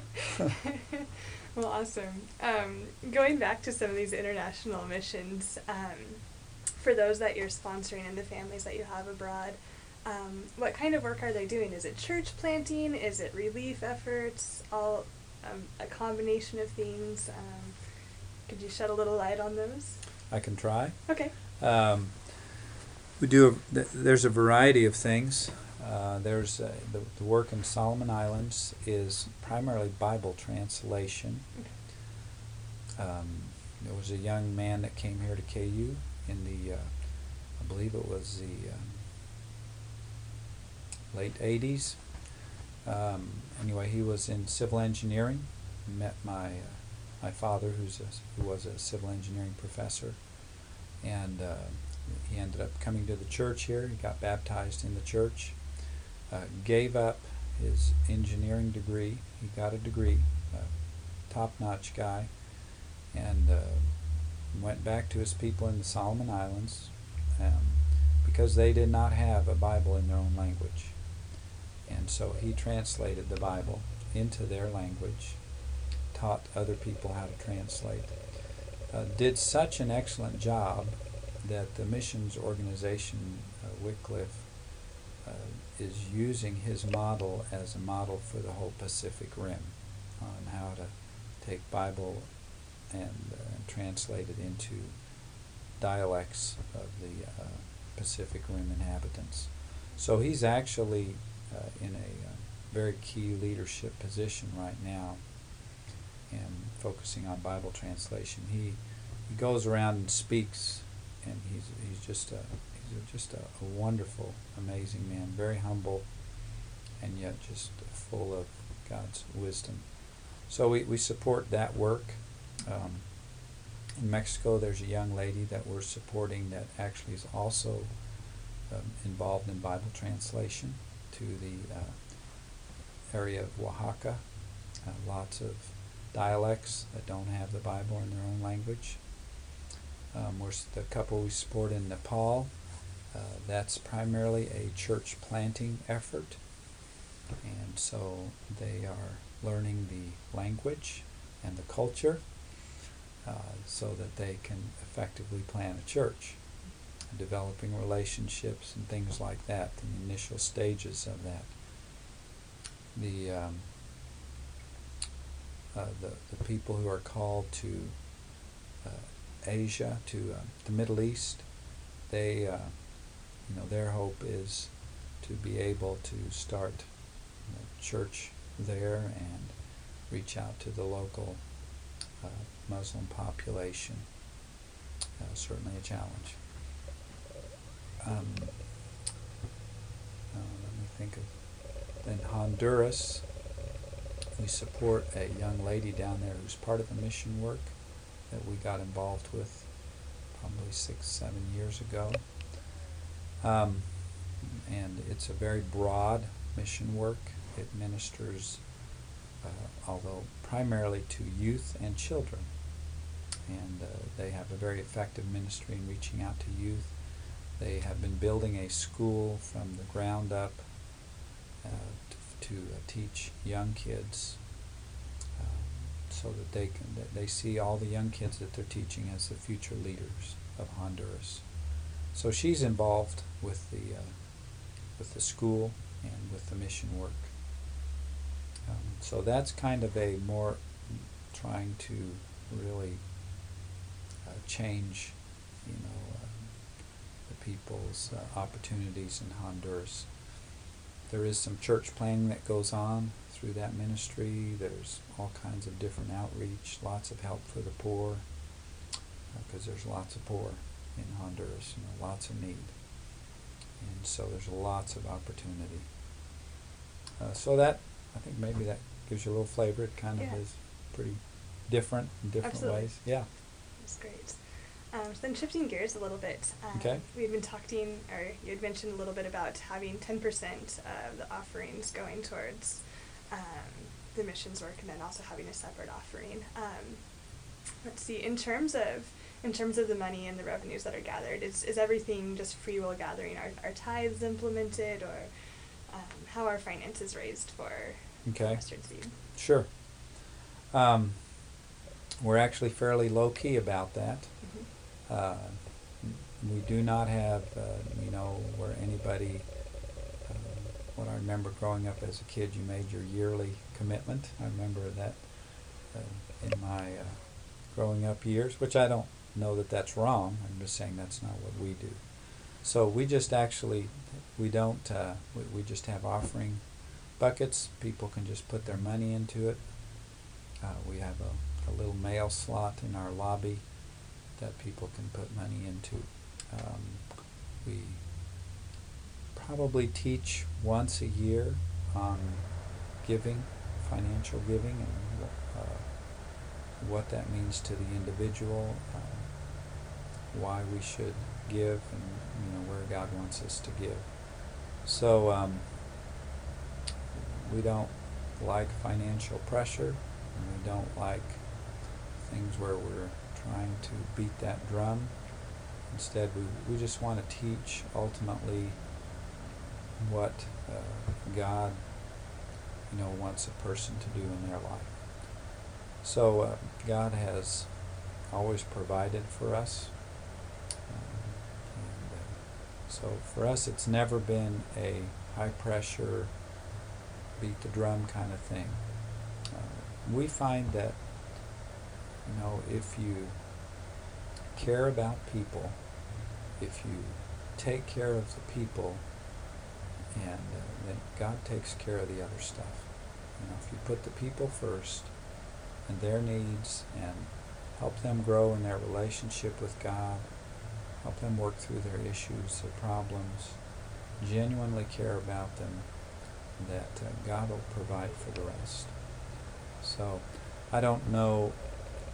Well, awesome. Um, going back to some of these international missions, um, for those that you're sponsoring and the families that you have abroad, um, what kind of work are they doing? Is it church planting? Is it relief efforts? All um, a combination of things? Um, could you shed a little light on those? I can try. Okay. Um, we do. A, th- there's a variety of things. Uh, there's uh, the, the work in Solomon Islands is primarily Bible translation. Okay. Um, there was a young man that came here to K U in the, uh, I believe it was the um, late eighties. Um, anyway, he was in civil engineering. Met my uh, my father, who's a, who was a civil engineering professor, and uh, he ended up coming to the church here. He got baptized in the church. Uh, gave up his engineering degree. He got a degree, a top-notch guy, and uh, went back to his people in the Solomon Islands um, because they did not have a Bible in their own language. And so he translated the Bible into their language, taught other people how to translate, uh, did such an excellent job that the missions organization, uh, Wycliffe, uh, is using his model as a model for the whole Pacific Rim on how to take Bible and uh, translate it into dialects of the uh, Pacific Rim inhabitants. So he's actually uh, in a uh, very key leadership position right now and focusing on Bible translation. He he goes around and speaks, and he's he's just a he's a, just a, a wonderful, amazing man, very humble, and yet just full of God's wisdom. So we, we support that work. Um, in Mexico, there's a young lady that we're supporting that actually is also um, involved in Bible translation to the uh, area of Oaxaca. Uh, lots of dialects that don't have the Bible in their own language. Um, we're the couple we support in Nepal. Uh, that's primarily a church planting effort, and so they are learning the language and the culture uh, so that they can effectively plant a church, developing relationships and things like that, the initial stages of that. The um, uh, the, the people who are called to uh, Asia, to uh, the Middle East, they uh, you know, their hope is to be able to start a church there and reach out to the local uh, Muslim population. Uh, certainly a challenge. Um, uh, let me think of, in Honduras, we support a young lady down there who's part of the mission work that we got involved with probably six, seven years ago. Um, and it's a very broad mission work. It ministers, uh, although primarily to youth and children. And uh, they have a very effective ministry in reaching out to youth. They have been building a school from the ground up uh, to, to uh, teach young kids uh, so that they can that they see all the young kids that they're teaching as the future leaders of Honduras. So she's involved with the uh, with the school and with the mission work. Um, so that's kind of a more trying to really uh, change, you know, uh, the people's uh, opportunities in Honduras. There is some church planning that goes on through that ministry. There's all kinds of different outreach, lots of help for the poor, because uh, there's lots of poor in Honduras, you know, lots of need. And so there's lots of opportunity. Uh, so that, I think maybe that gives you a little flavor. It kind yeah. of is pretty different in different Absolutely. ways. Yeah. That's great. Um, so then shifting gears a little bit, um, okay. we've been talking, or you had mentioned a little bit about having ten percent of the offerings going towards um, the missions work, and then also having a separate offering. Um, let's see, in terms of in terms of the money and the revenues that are gathered, is is everything just free will gathering? Are, are tithes implemented, or um, how are finances raised for okay. Mustard Seed? Sure. Um, we're actually fairly low key about that. Mm-hmm. Uh, we do not have, uh, you know, where anybody, uh, what I remember growing up as a kid, you made your yearly commitment. I remember that uh, in my uh, growing up years, which I don't know that that's wrong. I'm just saying that's not what we do. So we just actually, we don't, uh, we, we just have offering buckets. People can just put their money into it. Uh, we have a, a little mail slot in our lobby that people can put money into. Um, we probably teach once a year on giving, financial giving, and uh, what that means to the individual, uh, why we should give, and you know where God wants us to give. So um, we don't like financial pressure, and we don't like things where we're trying to beat that drum. Instead, we, we just want to teach ultimately what uh, God, you know, wants a person to do in their life. So uh, God has always provided for us. Um, and, uh, so for us, it's never been a high pressure, beat the drum kind of thing. Uh, we find that You know, if you care about people, if you take care of the people, and uh, then God takes care of the other stuff. You know, if you put the people first and their needs and help them grow in their relationship with God, help them work through their issues, their problems, genuinely care about them, that uh, God will provide for the rest. So I don't know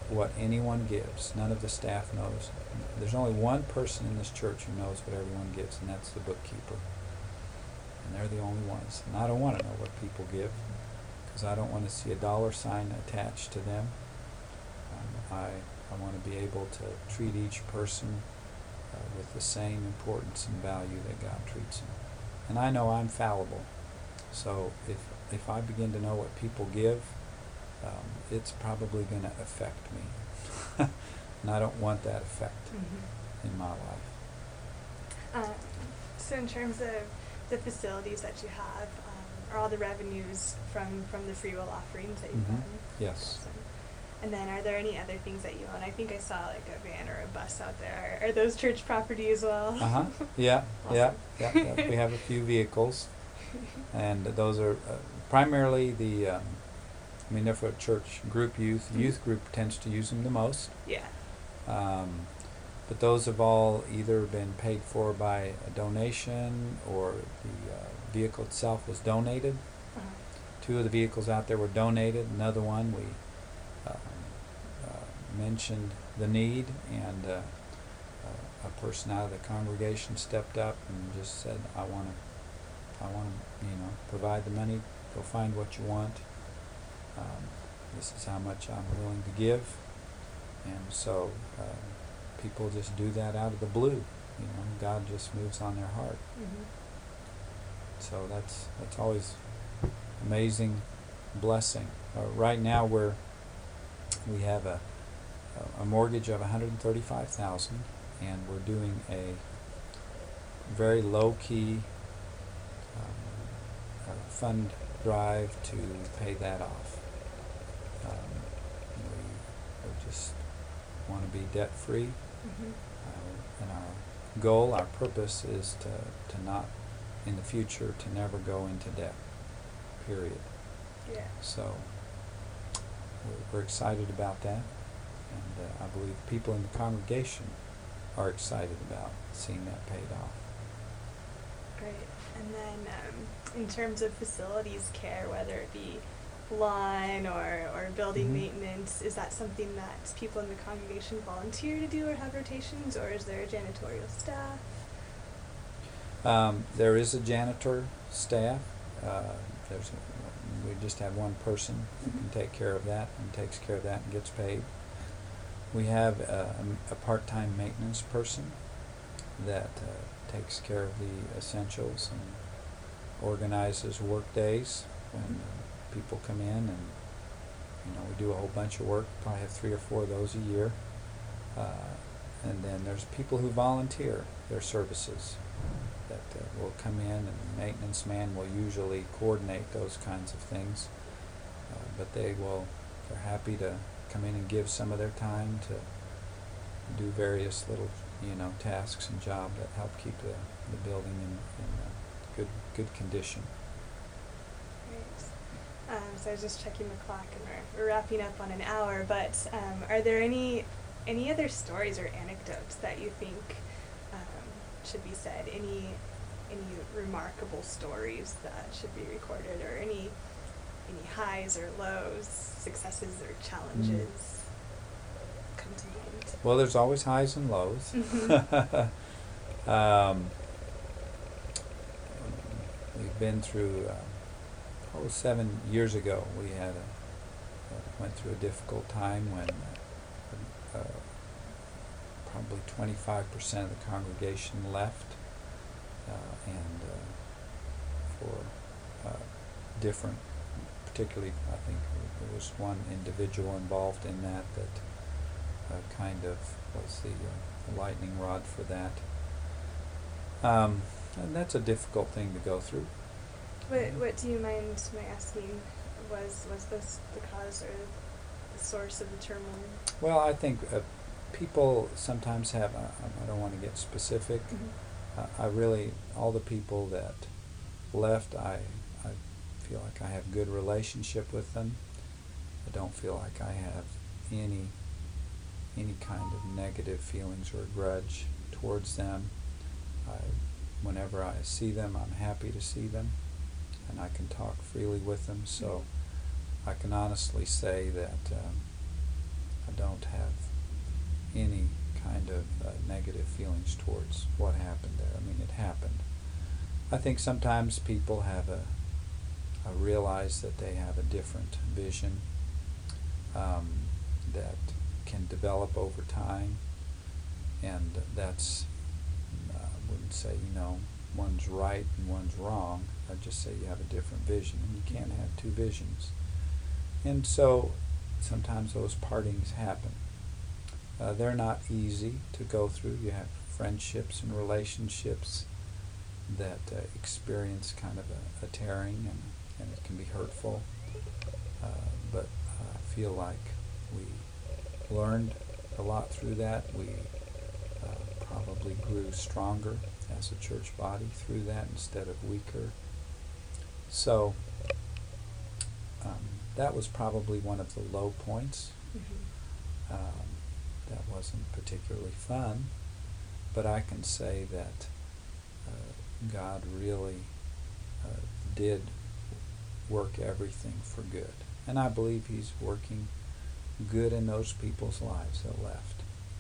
what anyone gives. None of the staff knows. There's only one person in this church who knows what everyone gives, and that's the bookkeeper. And they're the only ones. And I don't want to know what people give, because I don't want to see a dollar sign attached to them. Um, I, I want to be able to treat each person uh, with the same importance and value that God treats them. And I know I'm fallible. So if, if I begin to know what people give, um, it's probably going to affect me. And I don't want that effect mm-hmm. in my life. Um, so in terms of the facilities that you have, um, are all the revenues from, from the free will offerings that you've mm-hmm. done? Yes. Awesome. And then are there any other things that you own? I think I saw like a van or a bus out there. Are those church property as well? Uh-huh. Yeah, awesome. yeah, yeah, yeah. We have a few vehicles. And those are uh, primarily the, um, I mean, they're for church group youth. Mm-hmm. Youth group tends to use them the most. Yeah. Um, but those have all either been paid for by a donation or the uh, vehicle itself was donated. Uh-huh. Two of the vehicles out there were donated. Another one we uh, uh, mentioned the need, and uh, uh, a person out of the congregation stepped up and just said, I want to, I want to, you know, provide the money, go find what you want. Um, this is how much I'm willing to give. And so uh, people just do that out of the blue. You know, God just moves on their heart. Mm-hmm. So that's that's always amazing blessing. Uh, right now we're we have a a mortgage of one hundred thirty-five thousand dollars, and we're doing a very low key um, uh, fund drive to pay that off. Um, we, we just want to be debt free, mm-hmm. uh, and our goal, our purpose is to, to not, in the future, to never go into debt, period. Yeah. So we're, we're excited about that, and uh, I believe people in the congregation are excited about seeing that paid off. Great. And then um, in terms of facilities care, whether it be lawn or, or building mm-hmm. maintenance, is that something that people in the congregation volunteer to do or have rotations, or is there a janitorial staff? Um, there is a janitor staff. Uh, there's a, we just have one person who can take care of that and takes care of that and gets paid. We have a, a part-time maintenance person that uh, takes care of the essentials and organizes work days when uh, people come in, and you know we do a whole bunch of work. Probably have three or four of those a year. Uh, and then there's people who volunteer their services that uh, will come in, and the maintenance man will usually coordinate those kinds of things. Uh, but they will, they're happy to come in and give some of their time to do various little, you know, tasks and job that help keep the, the building in, in uh, good good condition. Great. Um, so I was just checking the clock, and we're, we're wrapping up on an hour. But um, are there any any other stories or anecdotes that you think um, should be said? Any any remarkable stories that should be recorded, or any any highs or lows, successes or challenges mm. come to mind? Well, there's always highs and lows. Mm-hmm. um, we've been through, uh, oh, seven years ago, we had a, uh, went through a difficult time when uh, uh, probably twenty-five percent of the congregation left, uh, and uh, for uh, different, particularly, I think there was one individual involved in that that uh, kind of was the, uh, the lightning rod for that. Um, and that's a difficult thing to go through. What What do you mind my asking? Was was this the cause or the source of the turmoil? Well, I think uh, people sometimes have. Uh, I don't want to get specific. Mm-hmm. Uh, I really all the people that left, I I feel like I have good relationship with them. I don't feel like I have any any kind of negative feelings or grudge towards them. I, whenever I see them, I'm happy to see them, and I can talk freely with them. So I can honestly say that um, I don't have any kind of uh, negative feelings towards what happened there. I mean, it happened. I think sometimes people have a, a realize that they have a different vision um, that can develop over time, and that's, I wouldn't say, you know, one's right and one's wrong. I'd just say you have a different vision, and you can't have two visions. And so sometimes those partings happen. Uh, they're not easy to go through. You have friendships and relationships that uh, experience kind of a, a tearing, and, and it can be hurtful. Uh, but I feel like we learned a lot through that. We uh, probably grew stronger as a church body through that instead of weaker. So um, that was probably one of the low points. Mm-hmm. Um, that wasn't particularly fun, but I can say that uh, God really uh, did work everything for good. And I believe He's working good in those people's lives that left.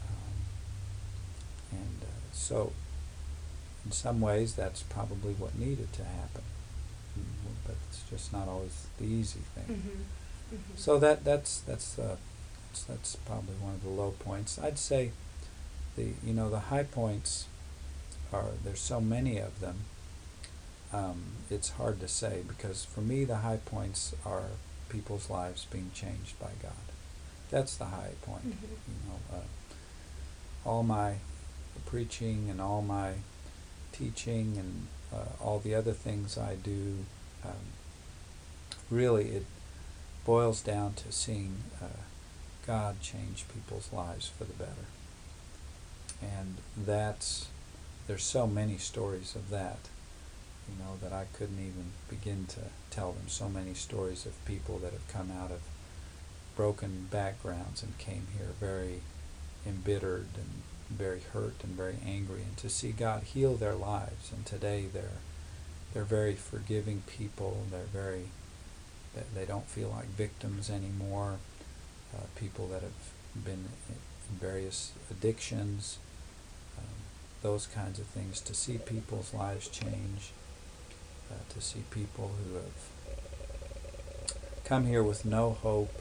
Um, and uh, so in some ways that's probably what needed to happen. But it's just not always the easy thing. Mm-hmm. Mm-hmm. So that that's that's uh, that's, that's probably one of the low points. I'd say the you know the high points are, there's so many of them. Um, it's hard to say, because for me the high points are people's lives being changed by God. That's the high point. Mm-hmm. You know, uh, all my preaching and all my teaching and uh, all the other things I do, um, really it boils down to seeing uh, God change people's lives for the better. And that's, there's so many stories of that, you know, that I couldn't even begin to tell them. So many stories of people that have come out of broken backgrounds and came here very embittered and very hurt and very angry, and to see God heal their lives. And today they're they're very forgiving people. They're very they don't feel like victims anymore. Uh, people that have been in various addictions, um, those kinds of things. To see people's lives change, uh, to see people who have come here with no hope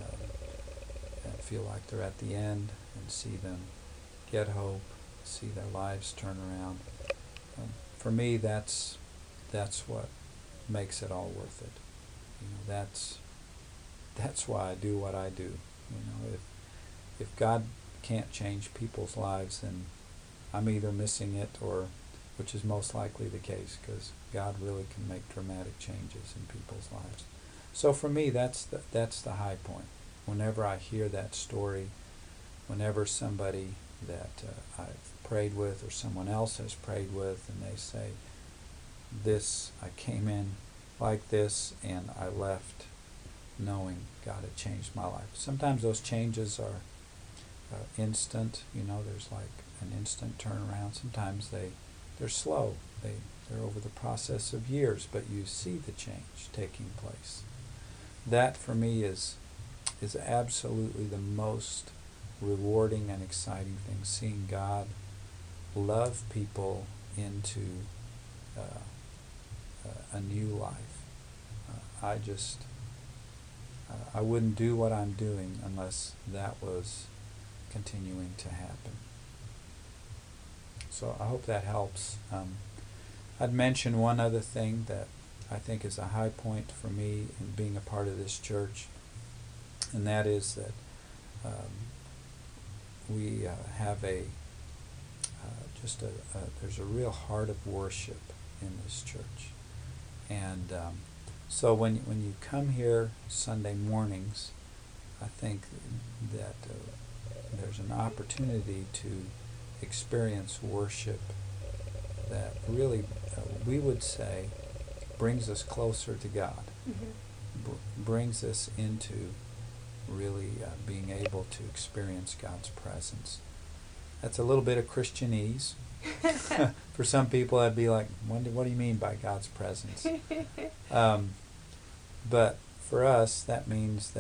uh, and feel like they're at the end, and see them get hope, see their lives turn around. Um, for me, that's that's what makes it all worth it. You know, that's that's why I do what I do. You know, if if God can't change people's lives, then I'm either missing it, or, which is most likely the case, because God really can make dramatic changes in people's lives. So for me, that's the that's the high point. Whenever I hear that story, whenever somebody that uh, I've prayed with or someone else has prayed with, and they say, this, I came in like this and I left knowing God had changed my life. Sometimes those changes are uh, instant, you know, there's like an instant turnaround. Sometimes they, they're slow. They, they're over the process of years, but you see the change taking place. That for me is is absolutely the most rewarding and exciting thing, seeing God love people into uh, uh, a new life. Uh, I just, uh, I wouldn't do what I'm doing unless that was continuing to happen. So I hope that helps. Um, I'd mention one other thing that I think is a high point for me in being a part of this church, and that is that um, we uh, have a uh, just a, a there's a real heart of worship in this church, and um, so when when you come here Sunday mornings, I think that uh, there's an opportunity to experience worship that really uh, we would say brings us closer to God, mm-hmm. br- brings us into really uh, being able to experience God's presence. That's a little bit of Christianese. For some people, I'd be like, what do, what do you mean by God's presence? Um, but for us, that means that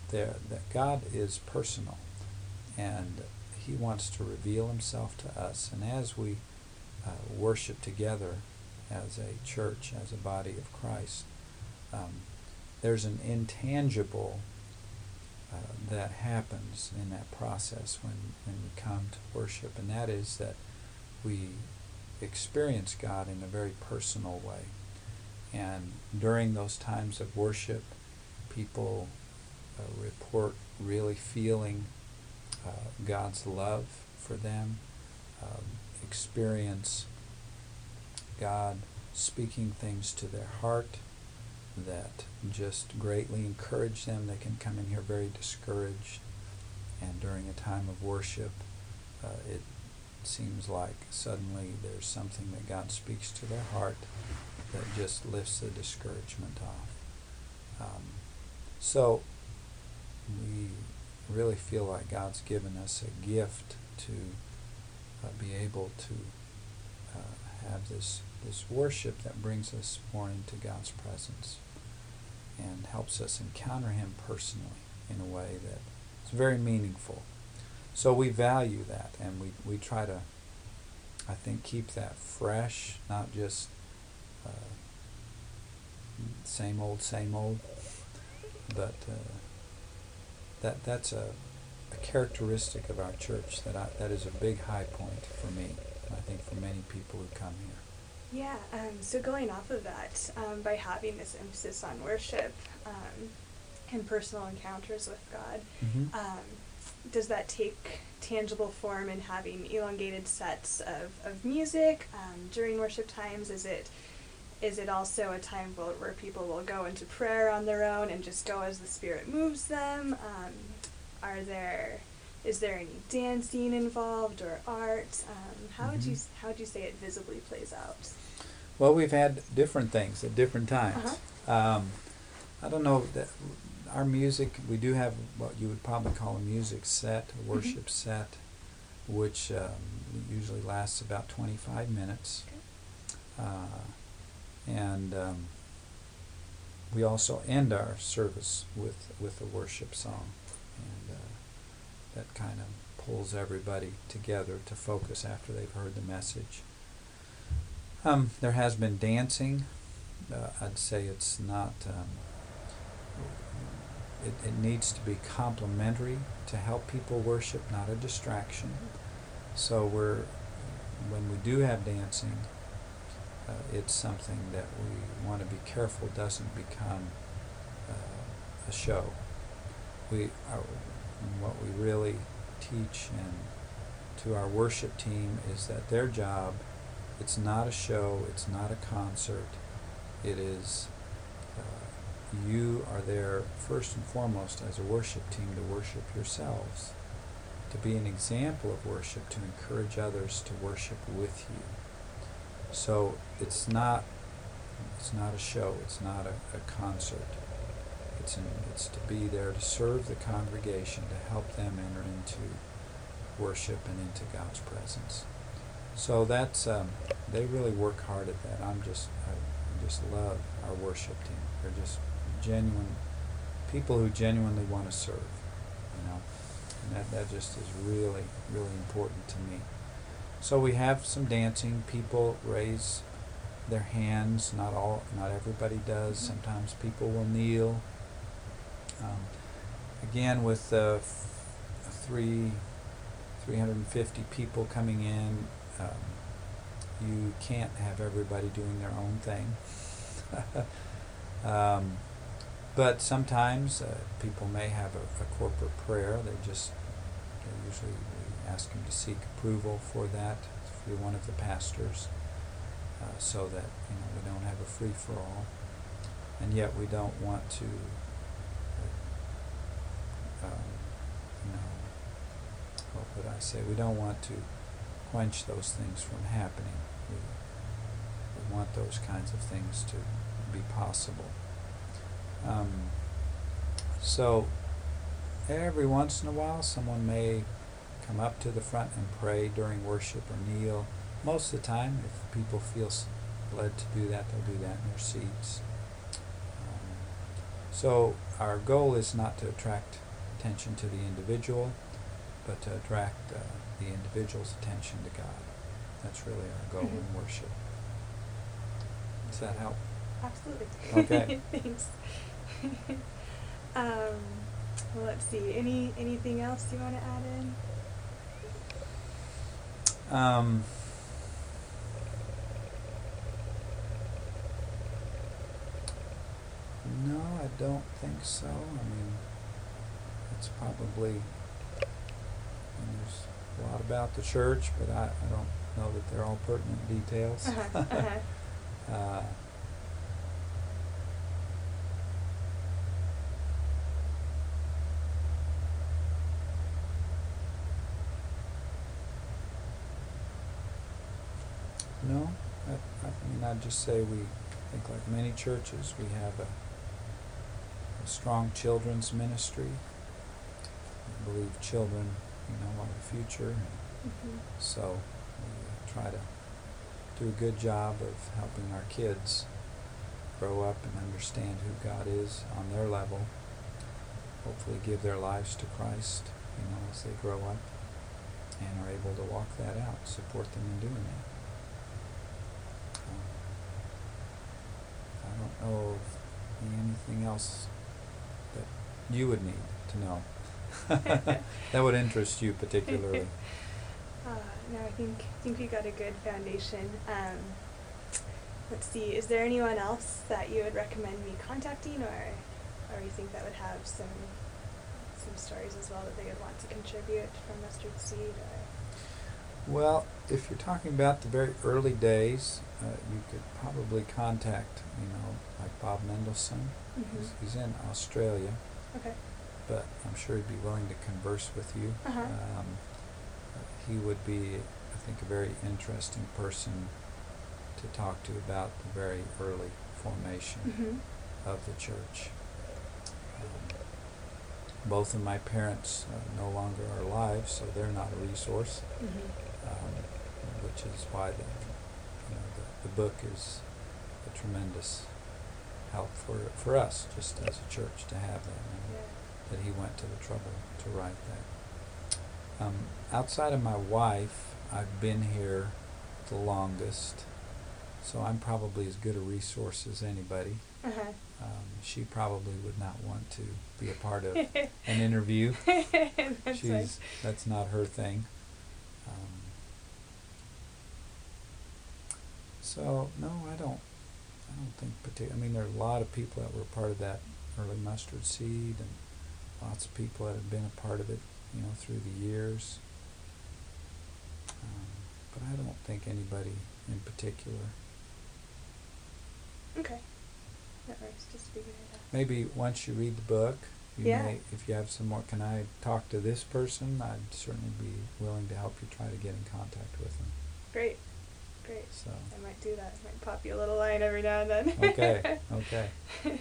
there that God is personal, and He wants to reveal Himself to us. And as we uh, worship together as a church, as a body of Christ, um, there's an intangible uh, that happens in that process when, when we come to worship, and that is that we experience God in a very personal way. And during those times of worship, people uh, report really feeling uh, God's love for them, um, experience God speaking things to their heart that just greatly encourage them. They can come in here very discouraged, and during a time of worship, uh, it seems like suddenly there's something that God speaks to their heart that just lifts the discouragement off. Um, so we really feel like God's given us a gift to uh, be able to uh, have this this worship that brings us more into God's presence and helps us encounter Him personally in a way that is very meaningful. So we value that, and we, we try to, I think, keep that fresh, not just uh, same old, same old, but uh, that that's a, a characteristic of our church that I, that is a big high point for me, and I think for many people who come here. Yeah, um, so going off of that, um, by having this emphasis on worship um, and personal encounters with God, Mm-hmm. um, does that take tangible form in having elongated sets of, of music um, during worship times? Is it is it also a time where, where people will go into prayer on their own and just go as the Spirit moves them? Um, are there is there any dancing involved or art? Um, how would you how would you say it visibly plays out? Well, we've had different things at different times. Uh-huh. Um, I don't know that our music. We do have what you would probably call a music set, a worship mm-hmm. set, which um, usually lasts about twenty-five minutes, okay. uh, and um, we also end our service with with a worship song, and uh, that kind of pulls everybody together to focus after they've heard the message. Um, there has been dancing. Uh, I'd say it's not, um, it, it needs to be complementary to help people worship, not a distraction. So we're, when we do have dancing, uh, it's something that we want to be careful doesn't become uh, a show. We are, what we really teach and to our worship team is that their job, it's not a show, it's not a concert, it is, uh, you are there first and foremost as a worship team to worship yourselves, to be an example of worship, to encourage others to worship with you. So it's not, it's not a show, it's not a, a concert, it's, an, it's to be there to serve the congregation, to help them enter into worship and into God's presence. So that's, um, they really work hard at that. I'm just, I just love our worship team. They're just genuine people who genuinely want to serve, you know, and that, that just is really, really important to me. So we have some dancing. People raise their hands. Not all, not everybody does. Mm-hmm. Sometimes people will kneel. Um, again, with uh, f- three, three hundred fifty people coming in, um, you can't have everybody doing their own thing. um, but sometimes uh, people may have a, a corporate prayer. They just, they usually we ask them to seek approval for that if you're one of the pastors, uh, so that you know we don't have a free for all, and yet we don't want to, uh, um, you know, what would I say? We don't want to quench those things from happening. We, we want those kinds of things to be possible. Um, so every once in a while someone may come up to the front and pray during worship or kneel. Most of the time, if people feel led to do that, they'll do that in their seats. Um, So our goal is not to attract attention to the individual, but to attract uh, the individual's attention to God. That's really our goal Mhm. in worship. Does that help? Absolutely. Okay. Thanks. um, well, let's see. Any anything else you want to add in? Um, no, I don't think so. I mean, it's probably, and there's a lot about the church, but I, I don't know that they're all pertinent details. Uh-huh, uh-huh. uh, No, I, I mean, I'd just say we think like many churches, we have a, a strong children's ministry. I believe children, you know, are the future. And Mhm. so we try to do a good job of helping our kids grow up and understand who God is on their level. Hopefully give their lives to Christ, you know, as they grow up and are able to walk that out, support them in doing that. I don't know of anything else that you would need to know that would interest you particularly. Uh, no, I think I think we got a good foundation. Um, let's see. Is there anyone else that you would recommend me contacting, or or you think that would have some some stories as well that they would want to contribute from Mustard Seed? Or Well, if you're talking about the very early days, uh, you could probably contact, you know, like Bob Mendelsohn. Mhm. He's, he's in Australia, Okay. but I'm sure he'd be willing to converse with you. Uh-huh. Um, he would be, I think, a very interesting person to talk to about the very early formation Mhm. of the church. Um, both of my parents uh, no longer are alive, so they're not a resource. Mhm. Um, which is why the, you know, the, the book is a tremendous help for for us, just as a church, to have that, and Yeah. that he went to the trouble to write that. Um, outside of my wife, I've been here the longest, so I'm probably as good a resource as anybody. Uh-huh. Um, she probably would not want to be a part of an interview. That's She's fine. that's not her thing. Um, so no, I don't. I don't think particular. I mean, there are a lot of people that were part of that early Mustard Seed, and lots of people that have been a part of it, you know, through the years. Um, but I don't think anybody in particular. Okay. No worries. Just figuring it out. Maybe once you read the book, you Yeah. may, if you have some more, can I talk to this person? I'd certainly be willing to help you try to get in contact with them. Great. Great. So. I might do that. I might pop you a little line every now and then. Okay, okay.